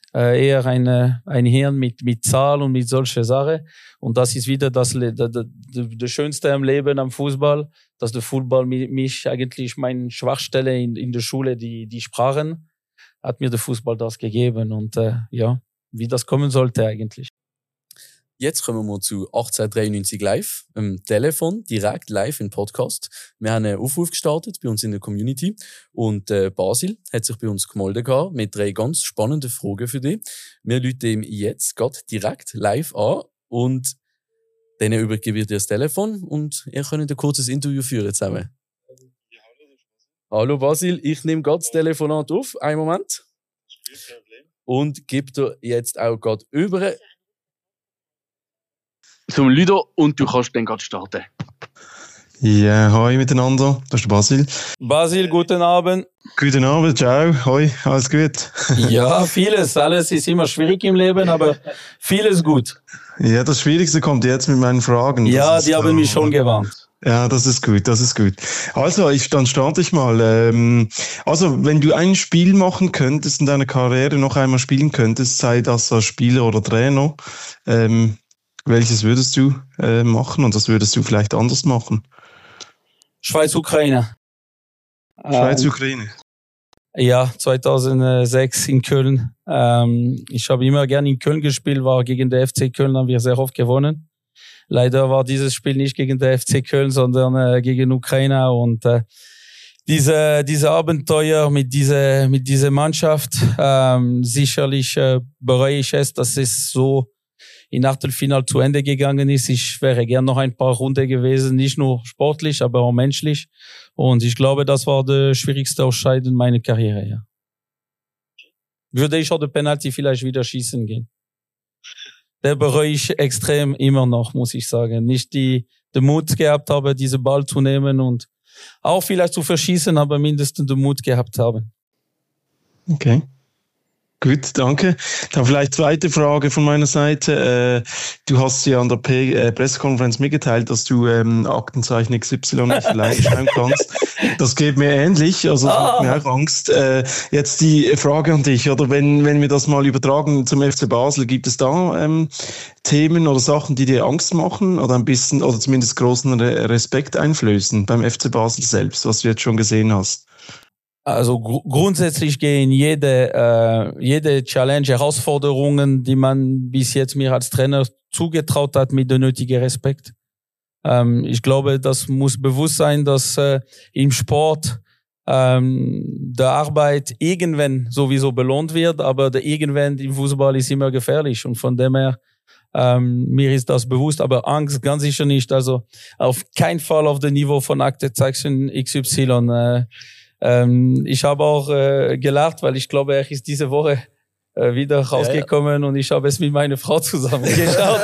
äh, eher eine, ein Hirn mit, mit Zahl und mit solchen Sachen. Und das ist wieder das, das, das, das Schönste am Leben, am Fußball, dass der Fußball mich eigentlich meine Schwachstelle in, in der Schule, die, die Sprachen, hat mir der Fußball das gegeben. Und äh, ja, wie das kommen sollte eigentlich. Jetzt kommen wir zu achtzehnhundertdreiundneunzig live, am Telefon, direkt live im Podcast. Wir haben einen Aufruf gestartet bei uns in der Community und äh, Basil hat sich bei uns gemeldet gehabt mit drei ganz spannenden Fragen für dich. Wir rufen ihm jetzt gerade direkt live an und dann übergebe ich dir das Telefon und ihr könnt ein kurzes Interview führen zusammen. Hallo Basil, ich nehme gerade das Telefonat auf, einen Moment. Und gebe dir jetzt auch gerade über zum Lüder und du kannst dann gerade starten. Ja, hoi miteinander, das ist Basil. Basil, guten Abend. Guten Abend, ciao, hoi, alles gut? Ja, vieles, alles ist immer schwierig im Leben, aber vieles gut. Ja, das Schwierigste kommt jetzt mit meinen Fragen. Ja, das die haben mich schon gewarnt. Ja, das ist gut, das ist gut. Also, ich, dann starte ich mal. Ähm, also, wenn du ein Spiel machen könntest in deiner Karriere, noch einmal spielen könntest, sei das als Spieler oder Trainer, ähm, welches würdest du äh, machen und was würdest du vielleicht anders machen? Schweiz-Ukraine. Schweiz-Ukraine. Ähm, ja, zweitausendsechs in Köln. Ähm, ich habe immer gern in Köln gespielt, war gegen den F C Köln, haben wir sehr oft gewonnen. Leider war dieses Spiel nicht gegen den F C Köln, sondern äh, gegen Ukraine und äh, diese diese Abenteuer mit dieser mit dieser Mannschaft ähm, sicherlich äh, bereue ich es, dass es so in Achtelfinale zu Ende gegangen ist. Ich wäre gern noch ein paar Runden gewesen, nicht nur sportlich, aber auch menschlich. Und ich glaube, das war der schwierigste Ausscheid in meiner Karriere, ja. Würde ich auch den Penalty vielleicht wieder schießen gehen. Der bereue ich extrem immer noch, muss ich sagen. Nicht die, den Mut gehabt habe, diesen Ball zu nehmen und auch vielleicht zu verschießen, aber mindestens den Mut gehabt haben. Okay. Gut, danke. Dann vielleicht zweite Frage von meiner Seite. Äh, du hast ja an der P- äh, Pressekonferenz mitgeteilt, dass du ähm, Aktenzeichen X Y nicht alleine schreiben kannst. Das geht mir ähnlich, also das macht mir auch Angst. Äh, jetzt die Frage an dich, oder wenn wenn wir das mal übertragen zum F C Basel, gibt es da ähm, Themen oder Sachen, die dir Angst machen oder ein bisschen oder zumindest großen Re- Respekt einflößen beim F C Basel selbst, was du jetzt schon gesehen hast? Also gr- grundsätzlich gehen jede äh, jede Challenge, Herausforderungen, die man bis jetzt mir als Trainer zugetraut hat, mit der nötigen Respekt. Ähm, ich glaube, das muss bewusst sein, dass äh, im Sport ähm, der Arbeit irgendwann sowieso belohnt wird, aber der irgendwann im Fußball ist immer gefährlich und von dem her ähm, mir ist das bewusst, aber Angst ganz sicher nicht. Also auf keinen Fall auf dem Niveau von Aktenzeichen X Y. Äh, Ähm, ich habe auch äh, gelacht, weil ich glaube, er ist diese Woche äh, wieder rausgekommen ja, ja. und ich habe es mit meiner Frau zusammen geschaut.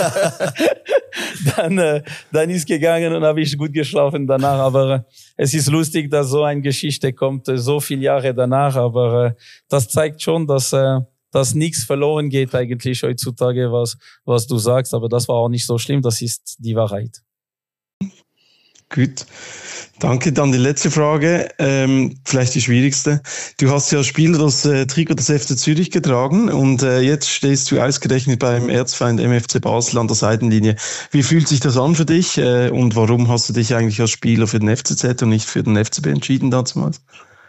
dann, äh, dann ist gegangen und habe ich gut geschlafen danach. Aber äh, es ist lustig, dass so eine Geschichte kommt, äh, so viele Jahre danach. Aber äh, das zeigt schon, dass äh, dass nichts verloren geht eigentlich heutzutage, was was du sagst. Aber das war auch nicht so schlimm. Das ist die Wahrheit. Gut. Danke. Dann die letzte Frage, ähm, vielleicht die schwierigste. Du hast ja als Spieler das äh, Trikot des F C Zürich getragen und äh, jetzt stehst du ausgerechnet beim Erzfeind M F C Basel an der Seitenlinie. Wie fühlt sich das an für dich äh, und warum hast du dich eigentlich als Spieler für den F C Z und nicht für den F C B entschieden damals?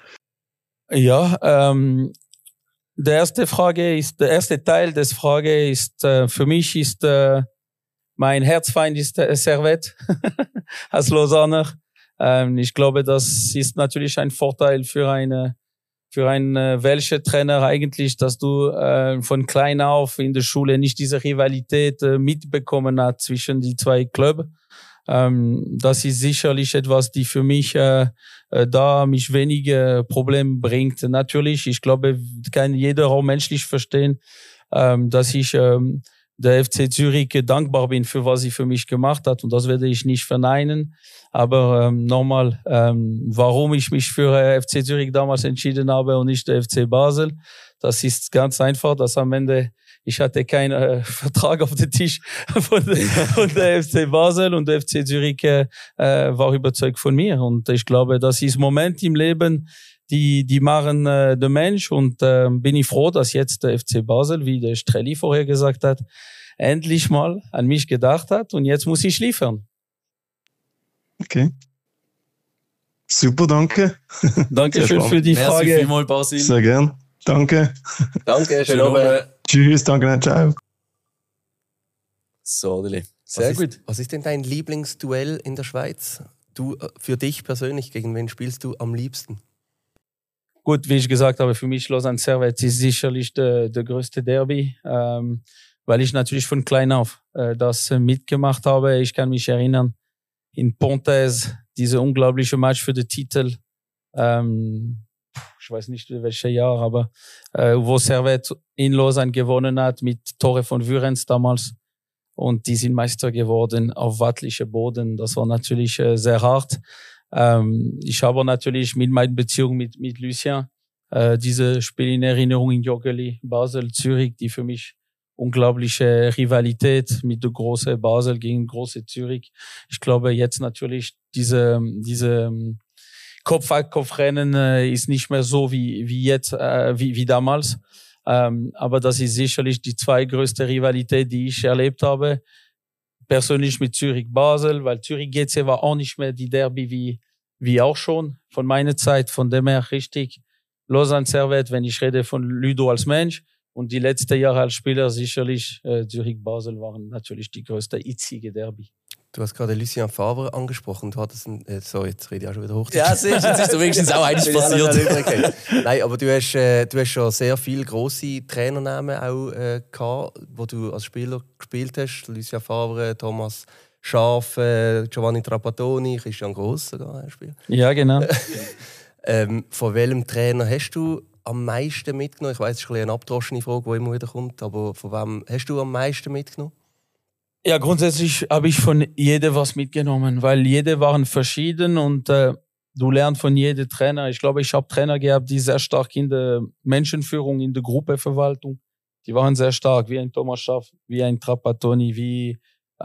Ja, ähm, der erste Frage ist, der erste Teil des Frage ist, äh, für mich ist äh, mein Herzfeind ist äh, Servette als Lausanner. Ähm, ich glaube, das ist natürlich ein Vorteil für eine für einen äh, welcher Trainer eigentlich, dass du äh, von klein auf in der Schule nicht diese Rivalität äh, mitbekommen hat zwischen die zwei Clubs. Ähm, das ist sicherlich etwas, die für mich äh, äh, da mich wenige Probleme bringt. Natürlich, ich glaube, kann jeder auch menschlich verstehen, ähm, dass ich ähm, der F C Zürich dankbar bin für was sie für mich gemacht hat und das werde ich nicht verneinen. Aber ähm, nochmal, ähm, warum ich mich für äh, F C Zürich damals entschieden habe und nicht der F C Basel, das ist ganz einfach, dass am Ende Ich hatte keinen äh, Vertrag auf dem Tisch von, von der F C Basel und der F C Zürich äh, war überzeugt von mir. Und ich glaube, das ist Moment im Leben, die die machen äh, der Mensch. Und äh, bin ich froh, dass jetzt der F C Basel, wie der Strelli vorher gesagt hat, endlich mal an mich gedacht hat. Und jetzt muss ich liefern. Okay. Super, danke. Dankeschön für die Merci Frage. vielmals, Basil. Sehr gern. Danke. Danke, schön Schönen Abend. Abend. Tschüss, danke, ciao. So, Deli. Sehr was gut. Ist, was ist denn dein Lieblingsduell in der Schweiz? Du, äh, für dich persönlich, gegen wen spielst du am liebsten? Gut, wie ich gesagt habe, für mich Lausanne Servette ist sicherlich der, der größte Derby, ähm, weil ich natürlich von klein auf äh, das äh, mitgemacht habe. Ich kann mich erinnern, in Pontes, diese unglaubliche Match für den Titel, ähm, ich weiß nicht welches Jahr, aber äh, wo Servette in Lausanne gewonnen hat mit Tore von Würens damals. Und die sind Meister geworden auf wattliche Boden. Das war natürlich äh, sehr hart. Ähm, ich habe natürlich mit meiner Beziehung mit, mit Lucien äh, diese Spiele in Erinnerung in Joggeli, Basel, Zürich, die für mich unglaubliche Rivalität mit der großen Basel gegen große Zürich. Ich glaube jetzt natürlich diese, diese Kopf-an-Kopf-Rennen äh, ist nicht mehr so wie, wie jetzt, äh, wie, wie damals. Ähm, aber das ist sicherlich die zweitgrößte Rivalität, die ich erlebt habe. Persönlich mit Zürich-Basel, weil Zürich-G C war auch nicht mehr die Derby wie, wie auch schon von meiner Zeit. Von dem her richtig Lausanne-Servette, wenn ich rede von Ludo als Mensch. Und die letzten Jahre als Spieler sicherlich äh, Zürich-Basel waren natürlich die größte itzige Derby. Du hast gerade Lucien Favre angesprochen. Du hattest ein, äh, sorry, jetzt rede ich auch schon wieder hoch. Ja, siehst du, jetzt ist da wenigstens auch eines passiert. Nein, aber du hast, äh, du hast schon sehr viele grosse Trainernamen auch äh, gehabt, wo du als Spieler gespielt hast. Lucien Favre, Thomas Schaaf, äh, Giovanni Trapattoni, Christian Gross sogar ein Spiel. Ja, genau. ähm, von welchem Trainer hast du am meisten mitgenommen? Ich weiss, es ist ein bisschen eine abgedroschene Frage, die immer wieder kommt, aber von wem hast du am meisten mitgenommen? Ja, grundsätzlich habe ich von jedem was mitgenommen, weil jede waren verschieden und äh, du lernst von jedem Trainer. Ich glaube, ich habe Trainer gehabt, die sehr stark in der Menschenführung, in der Gruppeverwaltung, die waren sehr stark, wie ein Thomas Schaaf, wie ein Trapattoni, wie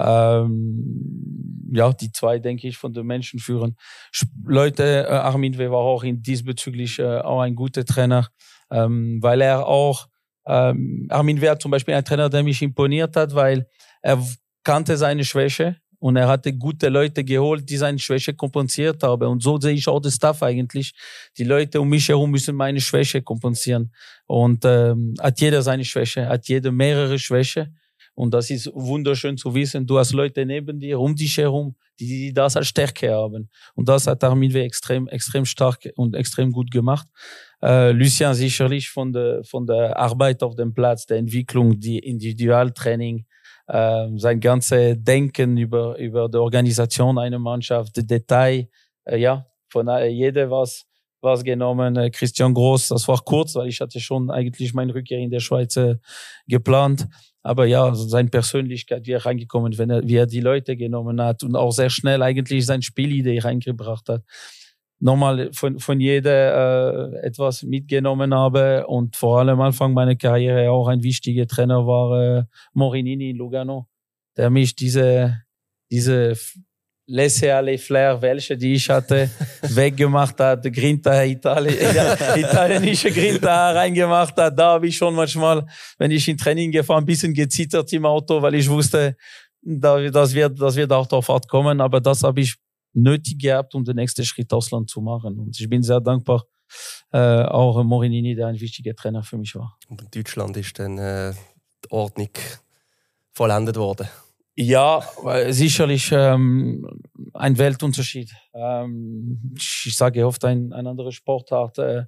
ähm, ja die zwei, denke ich, von der Menschenführung. Leute, äh, Armin W. war auch in diesbezüglich äh, auch ein guter Trainer, ähm, weil er auch ähm, Armin W. zum Beispiel ein Trainer, der mich imponiert hat, weil er kannte seine Schwäche und er hatte gute Leute geholt, die seine Schwäche kompensiert haben. Und so sehe ich auch das Staff eigentlich. Die Leute um mich herum müssen meine Schwäche kompensieren. Und ähm, hat jeder seine Schwäche, hat jeder mehrere Schwäche. Und das ist wunderschön zu wissen. Du hast Leute neben dir, um dich herum, die, die das als Stärke haben. Und das hat Armin W. extrem, extrem stark und extrem gut gemacht. Äh, Lucien sicherlich von der, von der Arbeit auf dem Platz, der Entwicklung, die Individualtraining, äh, sein ganzes Denken über, über die Organisation einer Mannschaft, die Detail, äh, ja, von äh, jeder was, was genommen. Äh, Christian Gross, das war kurz, weil ich hatte schon eigentlich meine Rückkehr in der Schweiz äh, geplant. Aber ja, also seine Persönlichkeit, wie er reingekommen, wenn er, wie er die Leute genommen hat und auch sehr schnell eigentlich seine Spielidee reingebracht hat. Nochmal von, von jeder äh, etwas mitgenommen habe und vor allem am Anfang meiner Karriere auch ein wichtiger Trainer war äh, Morinini in Lugano, der mich diese, diese Laissez-aller-Flair, welche die ich hatte, weggemacht hat, Grinta, Itali- italienische Grinta reingemacht hat. Da habe ich schon manchmal, wenn ich in Training gefahren, ein bisschen gezittert im Auto, weil ich wusste, das wird, das wird auch auf Fahrt kommen. Aber das habe ich nötig gehabt, um den nächsten Schritt Ausland zu machen. Und ich bin sehr dankbar, äh, auch Morinini, der ein wichtiger Trainer für mich war. Und in Deutschland ist dann äh, die Ordnung vollendet worden. Ja, sicherlich ähm, ein Weltunterschied. Ähm, ich sage oft ein, ein anderer Sportart. Äh,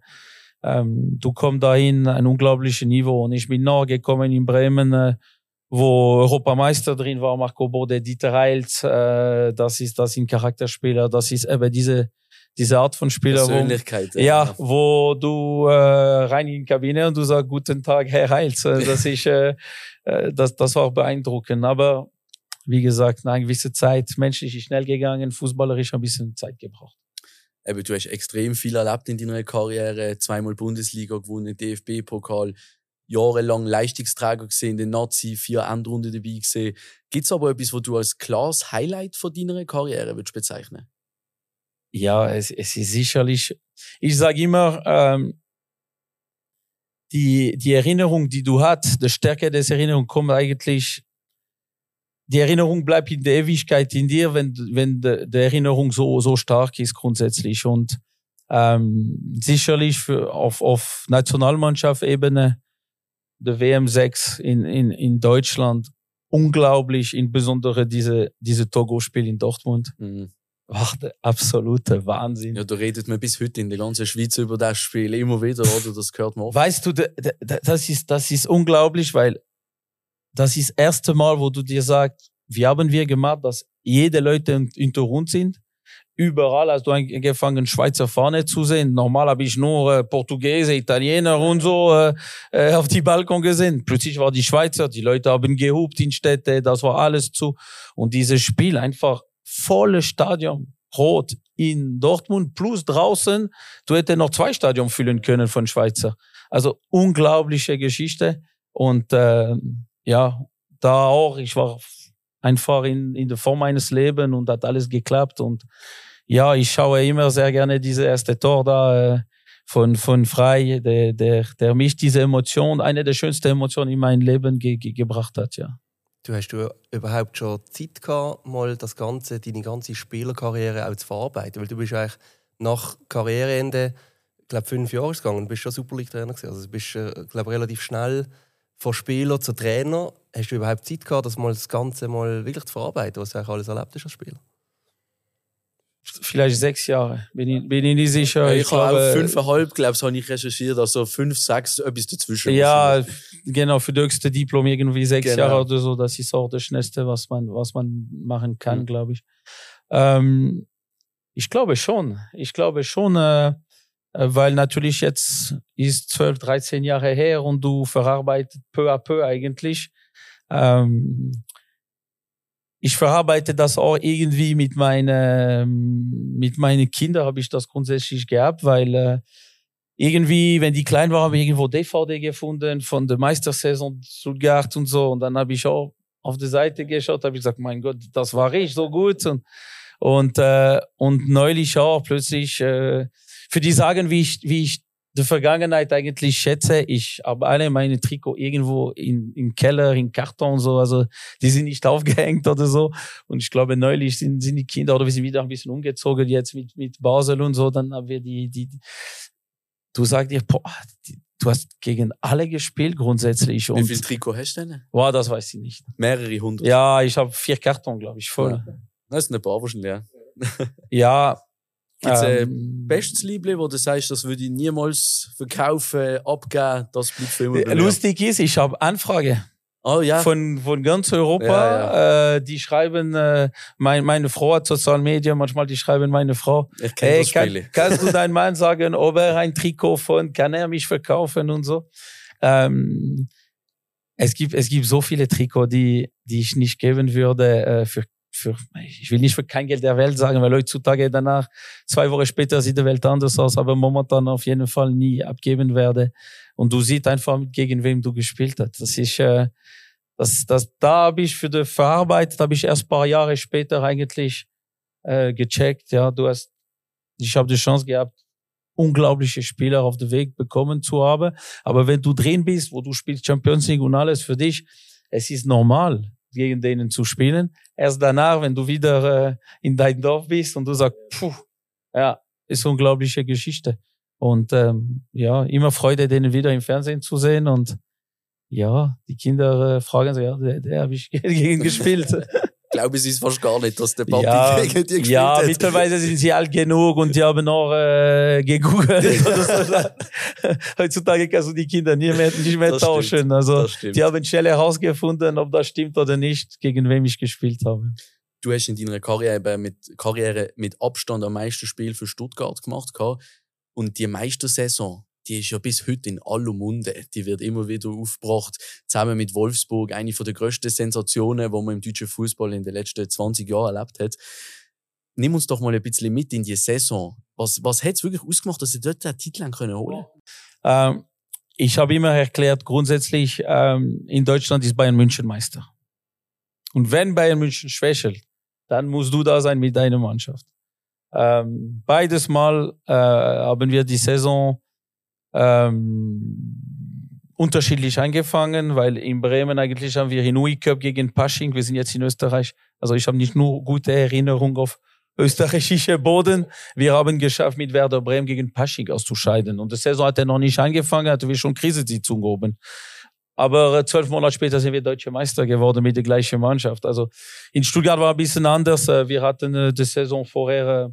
ähm, du kommst dahin, ein unglaubliches Niveau. Und ich bin nachgekommen in Bremen, äh, wo Europameister drin war, Marco Bode, Dieter Eils. Äh, das ist, das sind Charakterspieler. Das ist eben diese diese Art von Spieler, Persönlichkeit. Wo, ja, ja, wo du äh, rein in die Kabine und du sagst, guten Tag, Herr Eils. Das ist, äh, das, das war beeindruckend. Aber wie gesagt, eine gewisse Zeit, menschlich ist schnell gegangen, fußballerisch ein bisschen Zeit gebraucht. Eben, du hast extrem viel erlebt in deiner Karriere, zweimal Bundesliga gewonnen, D F B-Pokal, jahrelang Leistungsträger gesehen, in den Nazi, vier Endrunden dabei gesehen. Gibt es aber etwas, was du als klares Highlight von deiner Karriere würdest bezeichnen? Ja, es, es ist sicherlich, ich sage immer, ähm, die, die Erinnerung, die du hast, die Stärke des Erinnerung kommt eigentlich, die Erinnerung bleibt in der Ewigkeit in dir, wenn, wenn die, die Erinnerung so, so stark ist grundsätzlich. Und ähm, sicherlich für, auf, auf Nationalmannschaftsebene der W M sechs in, in, in Deutschland unglaublich, insbesondere diese, diese Togo-Spiel in Dortmund. Mhm. War der absolute Wahnsinn. Ja, da redet man bis heute in der ganzen Schweiz über das Spiel immer wieder, oder? Das gehört man oft. Weißt du, das ist, das ist unglaublich, weil das ist das erste Mal, wo du dir sagst, wie haben wir gemacht, dass jede Leute hinter uns sind. Überall hast du angefangen, Schweizer Fahne zu sehen. Normal habe ich nur äh, Portugiese, Italiener und so äh, äh, auf die Balkon gesehen. Plötzlich war die Schweizer, die Leute haben gehupt in Städte, das war alles zu. Und dieses Spiel einfach volles Stadion, rot in Dortmund, plus draußen, du hättest noch zwei Stadion füllen können von Schweizer. Also unglaubliche Geschichte. Und äh, ja, da auch, ich war einfach in, in der Form meines Lebens und hat alles geklappt. Und ja, ich schaue immer sehr gerne diese erste Tor da äh, von von Frei, der der der mich diese Emotion, eine der schönsten Emotionen in mein Leben ge ge gebracht hat, ja. Du hast du überhaupt schon Zeit gehabt, mal das ganze, deine ganze Spielerkarriere auch zu verarbeiten? Weil du bist eigentlich nach Karriereende, ich glaube fünf Jahre gegangen und bist schon Super League Trainer gewesen. Also du bist, äh, glaube relativ schnell von Spieler zu Trainer. Hast du überhaupt Zeit gehabt, das mal das Ganze mal wirklich zu verarbeiten, was du eigentlich alles erlebt hast als Spieler? Vielleicht sechs Jahre, bin ich, bin ich nicht sicher. Ja, ich, ich habe glaube, auch fünfeinhalb, glaube ich, habe ich recherchiert, also fünf, sechs, etwas dazwischen. Ja, genau, für das höchste Diplom irgendwie sechs Genau. Jahre oder so, das ist auch das Schnellste, was man, was man machen kann, Mhm. glaube ich. Ähm, ich glaube schon, ich glaube schon, äh, weil natürlich jetzt ist zwölf, dreizehn Jahre her und du verarbeitest peu à peu eigentlich. Ähm, ich verarbeite das auch irgendwie mit meinen, mit meinen Kindern habe ich das grundsätzlich gehabt, weil äh, irgendwie, wenn die klein waren, habe ich irgendwo D V D gefunden von der Meistersaison Stuttgart und so. Und dann habe ich auch auf die Seite geschaut, habe ich gesagt, mein Gott, das war ich so gut. Und und äh, und neulich auch plötzlich äh, für die sagen, wie ich wie ich die Vergangenheit eigentlich schätze. Ich habe alle meine Trikots irgendwo in, im Keller, in Karton und so. Also die sind nicht aufgehängt oder so. Und ich glaube, neulich sind, sind die Kinder, oder wir sind wieder ein bisschen umgezogen jetzt mit, mit Basel und so. Dann haben wir die, die, die du sagst dir, boah, die, du hast gegen alle gespielt grundsätzlich. Und Wie viel Trikot hast du denn? boah, das weiß ich nicht. Mehrere hundert. Ja, ich habe vier Karton, glaube ich, voll. Ja. Das sind ein paar wahrscheinlich, ja. Ja. Gibt's ein ähm, bestes Liebling, wo du sagst, das würde ich niemals verkaufen, abgeben, das bleibt für immer bei mir? Lustig ist, ich habe Anfrage. Oh ja. Von, von ganz Europa, Ja, Äh, die schreiben, äh, mein, meine Frau hat soziale Medien, manchmal die schreiben meine Frau, Ich kenne hey, das kann, Spiel. kannst du deinem Mann sagen, ob er ein Trikot von, kann er mich verkaufen und so. Ähm, es gibt, es gibt so viele Trikots, die, die ich nicht geben würde, äh, für, für, ich will nicht für kein Geld der Welt sagen, weil heutzutage danach, zwei Wochen später sieht die Welt anders aus, aber momentan auf jeden Fall nie abgeben werde. Und du siehst einfach, gegen wem du gespielt hast. Das ist, äh, das, das, da habe ich für die Verarbeitung, habe ich erst ein paar Jahre später eigentlich äh, gecheckt. Ja, du hast, ich habe die Chance gehabt, unglaubliche Spieler auf den Weg bekommen zu haben. Aber wenn du drin bist, wo du spielst Champions League und alles für dich, es ist normal, gegen denen zu spielen. Erst danach, wenn du wieder äh, in dein Dorf bist und du sagst, puh, ja, ist eine unglaubliche Geschichte. Und ähm, ja, immer Freude, denen wieder im Fernsehen zu sehen. Und ja, die Kinder äh, fragen sich, ja, der, der habe ich gegen gespielt. Ich glaube, es ist fast gar nicht, dass der Papi Ja, gegen dir gespielt ja, hat. mittlerweile sind sie alt genug und die haben auch äh, gegoogelt. Heutzutage kannst du die Kinder nicht mehr, nicht mehr Das tauschen. stimmt, Also das stimmt. die haben schnell herausgefunden, ob das stimmt oder nicht, gegen wem ich gespielt habe. Du hast in deiner Karriere mit, Karriere mit Abstand am meisten Spiel für Stuttgart gemacht. Und die Meistersaison, die ist ja bis heute in aller Munde. Die wird immer wieder aufgebracht. Zusammen mit Wolfsburg, eine der grössten Sensationen, die man im deutschen Fußball in den letzten zwanzig Jahren erlebt hat. Nimm uns doch mal ein bisschen mit in die Saison. Was, was hat es wirklich ausgemacht, dass sie dort den Titel holen können? Ähm, ich habe immer erklärt, grundsätzlich ähm, in Deutschland ist Bayern München Meister. Und wenn Bayern München schwächelt, dann musst du da sein mit deiner Mannschaft. Ähm, beides Mal äh, haben wir die Saison ähm, unterschiedlich angefangen, weil in Bremen eigentlich haben wir in U I Cup gegen Pasching, wir sind jetzt in Österreich, also ich habe nicht nur gute Erinnerungen auf österreichische Boden. Wir haben geschafft, mit Werder Bremen gegen Pasching auszuscheiden. Und die Saison hat ja noch nicht angefangen, hatten wir schon Krisensitzung oben. Aber zwölf Monate später sind wir Deutsche Meister geworden mit der gleichen Mannschaft. Also in Stuttgart war ein bisschen anders. Wir hatten die Saison vorher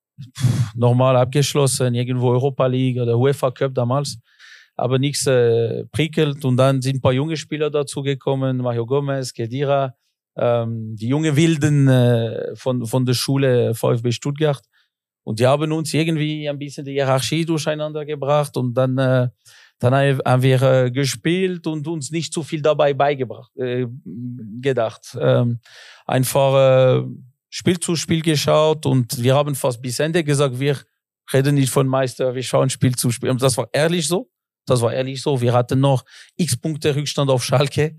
normal abgeschlossen, irgendwo Europa League oder UEFA Cup damals. Aber nichts äh, prickelt. Und dann sind ein paar junge Spieler dazugekommen, Mario Gomez, Khedira, ähm, die junge Wilden äh, von, von der Schule VfB Stuttgart. Und die haben uns irgendwie ein bisschen die Hierarchie durcheinander gebracht und dann, äh, dann haben wir äh, gespielt und uns nicht zu viel dabei beigebracht, äh, gedacht. Ähm, einfach äh, Spiel zu Spiel geschaut und wir haben fast bis Ende gesagt, wir reden nicht von Meister, wir schauen Spiel zu Spiel. Und das war ehrlich so. Das war ehrlich so. Wir hatten noch x Punkte Rückstand auf Schalke.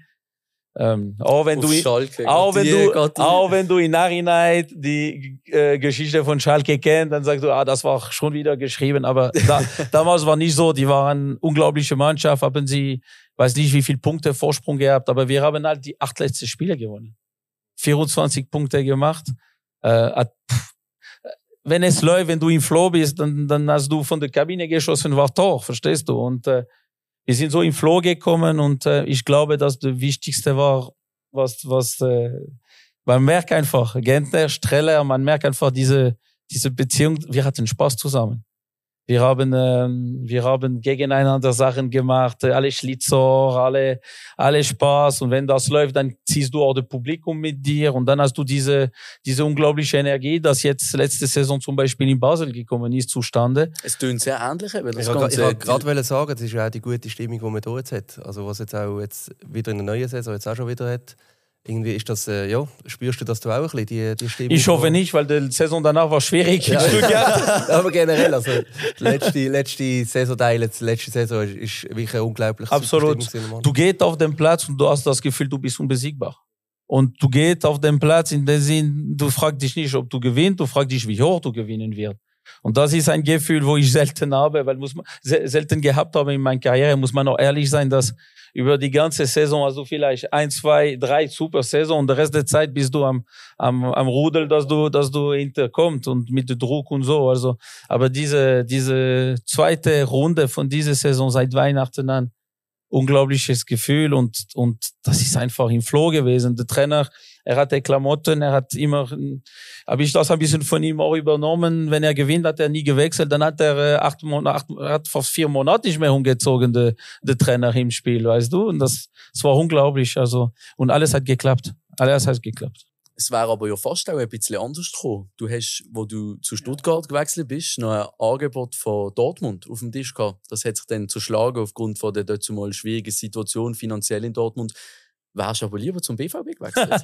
Ähm, auch wenn auf du, Schalke, auch wenn die, du, die. auch wenn du in Nachhinein die äh, Geschichte von Schalke kennst, dann sagst du, ah, das war schon wieder geschrieben. Aber da, damals war nicht so. Die waren unglaubliche Mannschaft, haben sie, weiß nicht, wie viel Punkte Vorsprung gehabt, aber wir haben halt die acht letzten Spiele gewonnen. vierundzwanzig Punkte gemacht. Äh, pff, wenn es läuft, wenn du im Flow bist, dann, dann hast du von der Kabine geschossen, war Tor, verstehst du? Und äh, wir sind so im Flow gekommen und äh, ich glaube, dass das Wichtigste war, was, was äh, man merkt einfach, Gentner, Streller, man merkt einfach diese, diese Beziehung, wir hatten Spaß zusammen. Wir haben, ähm, wir haben gegeneinander Sachen gemacht, alle Schlitzer, alle, alle Spaß. Und wenn das läuft, dann ziehst du auch das Publikum mit dir. Und dann hast du diese, diese unglaubliche Energie, dass jetzt letzte Saison zum Beispiel in Basel gekommen ist, zustande. Es tönt sehr ähnlich. Weil das ich Ganze wollte gerade sagen, das ist ja auch die gute Stimmung, die man hier jetzt hat. Also was jetzt auch jetzt wieder in der neuen Saison jetzt auch schon wieder hat. Irgendwie ist das, äh, ja, spürst du das du auch ein bisschen, die, die Stimmung? Ich hoffe nicht, weil die Saison danach war schwierig. Ja. Aber generell, also die letzte, letzte Saisonteil, die letzte Saison ist, ist wirklich ein unglaublich. Absolut. Du gehst auf den Platz und du hast das Gefühl, du bist unbesiegbar. Und du gehst auf den Platz in dem Sinn, du fragst dich nicht, ob du gewinnst, du fragst dich, wie hoch du gewinnen wirst. Und das ist ein Gefühl, wo ich selten habe, weil muss man selten gehabt habe in meiner Karriere, muss man auch ehrlich sein, dass über die ganze Saison, also vielleicht ein, zwei, drei super Saison und der Rest der Zeit bist du am, am, am Rudel, dass du, dass du hinterkommst und mit Druck und so. Also, aber diese, diese zweite Runde von dieser Saison seit Weihnachten an, unglaubliches Gefühl und, und das ist einfach im Flow gewesen. Der Trainer, er hatte Klamotten, er hat immer, habe ich das ein bisschen von ihm auch übernommen. Wenn er gewinnt, hat er nie gewechselt. Dann hat er acht Monate, acht, hat fast vier Monate nicht mehr umgezogen, der, der Trainer im Spiel, weißt du? Und das, das war unglaublich. Also, und alles hat geklappt. Alles hat geklappt. Es wäre aber ja fast auch ein bisschen anders gekommen. Du hast, wo du zu Stuttgart gewechselt bist, noch ein Angebot von Dortmund auf dem Tisch gehabt. Das hat sich dann zerschlagen aufgrund von der dazu mal schwierigen Situation finanziell in Dortmund. Wärst du aber lieber zum B V B gewechselt?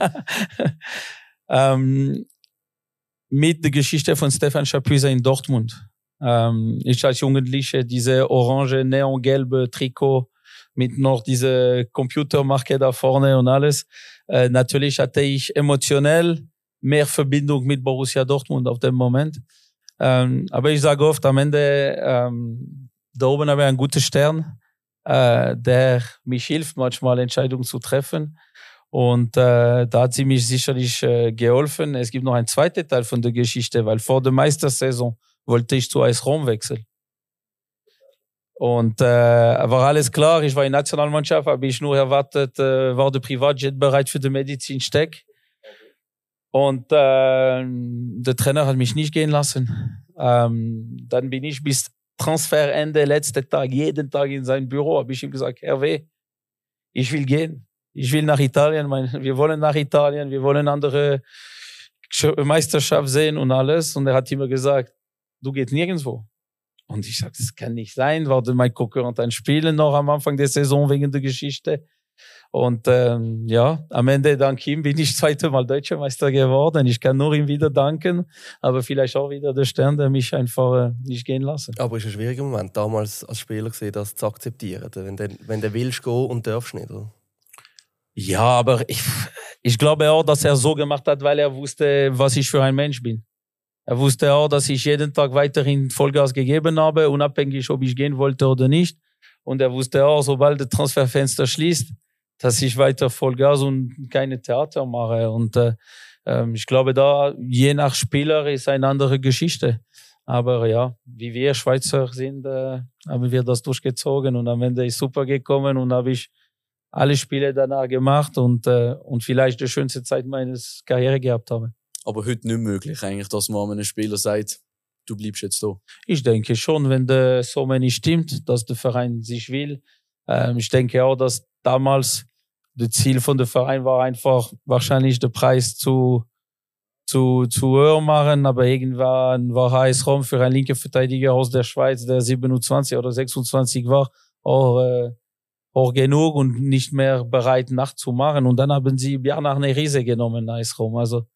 ähm, mit der Geschichte von Stefan Chapuisat in Dortmund. Ähm, ich als Jugendliche diese orange, neongelbe Trikot mit noch diese Computermarke da vorne und alles. Äh, natürlich hatte ich emotionell mehr Verbindung mit Borussia Dortmund auf dem Moment. Ähm, aber ich sage oft, am Ende, ähm, da oben habe ich einen guten Stern, äh, der mich hilft, manchmal Entscheidungen zu treffen. Und äh, da hat sie mich sicherlich äh, geholfen. Es gibt noch einen zweiten Teil von der Geschichte, weil vor der Meistersaison wollte ich zu A S Rom wechseln. Und äh, war alles klar, ich war in der Nationalmannschaft, habe ich nur erwartet, äh, war der Privatjet bereit für den Medizinsteck. Und äh, der Trainer hat mich nicht gehen lassen. Ähm, dann bin ich bis Transferende, letzten Tag, jeden Tag in sein Büro, habe ich ihm gesagt, Hervé, ich will gehen. Ich will nach Italien, mein, wir wollen nach Italien, wir wollen andere Meisterschaft sehen und alles. Und er hat immer gesagt, du gehst nirgendwo. Und ich sag, das kann nicht sein, weil mein Konkurrent ein Spielen noch am Anfang der Saison wegen der Geschichte. Und ähm, ja, am Ende dank ihm bin ich zweite Mal Deutscher Meister geworden. Ich kann nur ihm wieder danken, aber vielleicht auch wieder der Stern, der mich einfach äh, nicht gehen lassen. Aber es ist ein schwieriger Moment, damals als Spieler gesehen, das zu akzeptieren, wenn du, wenn du willst gehen und darfst nicht, oder? Ja, aber ich, ich glaube auch, dass er so gemacht hat, weil er wusste, was ich für ein Mensch bin. Er wusste auch, dass ich jeden Tag weiterhin Vollgas gegeben habe, unabhängig, ob ich gehen wollte oder nicht. Und er wusste auch, sobald das Transferfenster schließt, dass ich weiter Vollgas und keine Theater mache. Und äh, ich glaube, da je nach Spieler ist eine andere Geschichte. Aber ja, wie wir Schweizer sind, äh, haben wir das durchgezogen und am Ende ist super gekommen und habe ich alle Spiele danach gemacht und äh, und vielleicht die schönste Zeit meines Karriere gehabt habe. Aber heute nicht möglich, eigentlich, dass man einem Spieler sagt, du bleibst jetzt da. Ich denke schon, wenn der Sommer nicht stimmt, dass der Verein sich will. Ähm, ich denke auch, dass damals das Ziel von der Verein war einfach wahrscheinlich den Preis zu zu zu höher machen, aber irgendwann war H S Rom für einen linken Verteidiger aus der Schweiz, der siebenundzwanzig oder sechsundzwanzig war, auch äh, auch genug und nicht mehr bereit nachzumachen. Und dann haben sie Bjarnar Nerise genommen, H S Rom. Also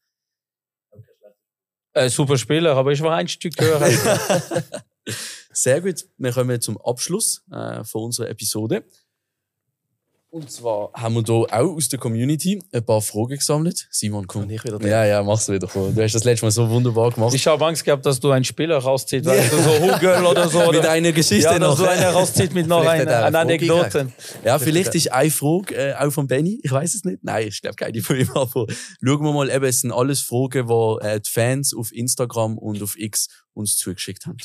äh, super Spieler, aber ich war ein Stück höher. Sehr gut. Wir kommen zum Abschluss äh, von unserer Episode. Und zwar haben wir hier auch aus der Community ein paar Fragen gesammelt. Simon, komm. Ich wieder ja, ja, mach's wieder. Du hast das letzte Mal so wunderbar gemacht. Ich habe Angst gehabt, dass du einen Spieler rausziehst, weil du so Hugel oder so. Oder mit einer Geschichte ja, noch. dass du einen rauszieht mit noch einer eine Anekdote. Ja, vielleicht ist eine Frage äh, auch von Benny. Ich weiß es nicht. Nein, ich glaube keine von ihm. Aber schauen wir mal, eben, es sind alles Fragen, die äh, die Fans auf Instagram und auf X uns zugeschickt haben.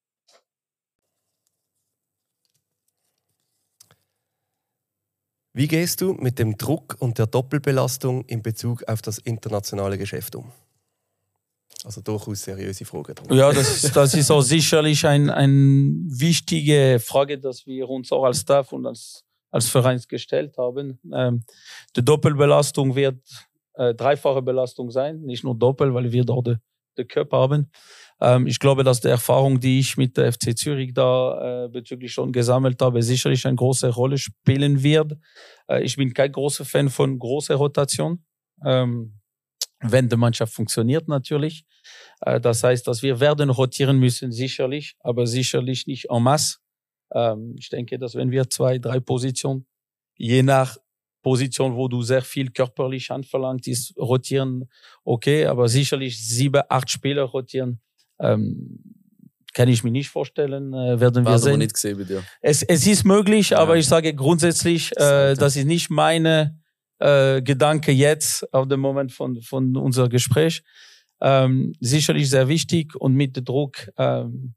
Wie gehst du mit dem Druck und der Doppelbelastung in Bezug auf das internationale Geschäft um? Also durchaus seriöse Frage. Drum. Ja, das, das ist auch sicherlich eine ein wichtige Frage, dass wir uns auch als Staff und als, als Verein gestellt haben. Ähm, die Doppelbelastung wird äh, dreifache Belastung sein, nicht nur Doppel, weil wir dort den Cup haben. Ähm, ich glaube, dass die Erfahrung, die ich mit der F C Zürich da äh, bezüglich schon gesammelt habe, sicherlich eine große Rolle spielen wird. Äh, ich bin kein großer Fan von großer Rotation. Ähm, wenn die Mannschaft funktioniert natürlich. Äh, das heißt, dass wir werden rotieren müssen, sicherlich, aber sicherlich nicht en masse. Ähm, ich denke, dass wenn wir zwei, drei Positionen, je nach Position, wo du sehr viel körperlich anverlangt ist, rotieren, okay, aber sicherlich sieben, acht Spieler rotieren, ähm, kann ich mir nicht vorstellen, äh, werden wir War sehen. aber nicht gesehen bei dir. Es, es ist möglich, Ja. aber ich sage grundsätzlich, äh, das ist nicht meine äh, Gedanke jetzt auf dem Moment von von unser Gespräch. Ähm, sicherlich sehr wichtig und mit dem Druck. Ähm,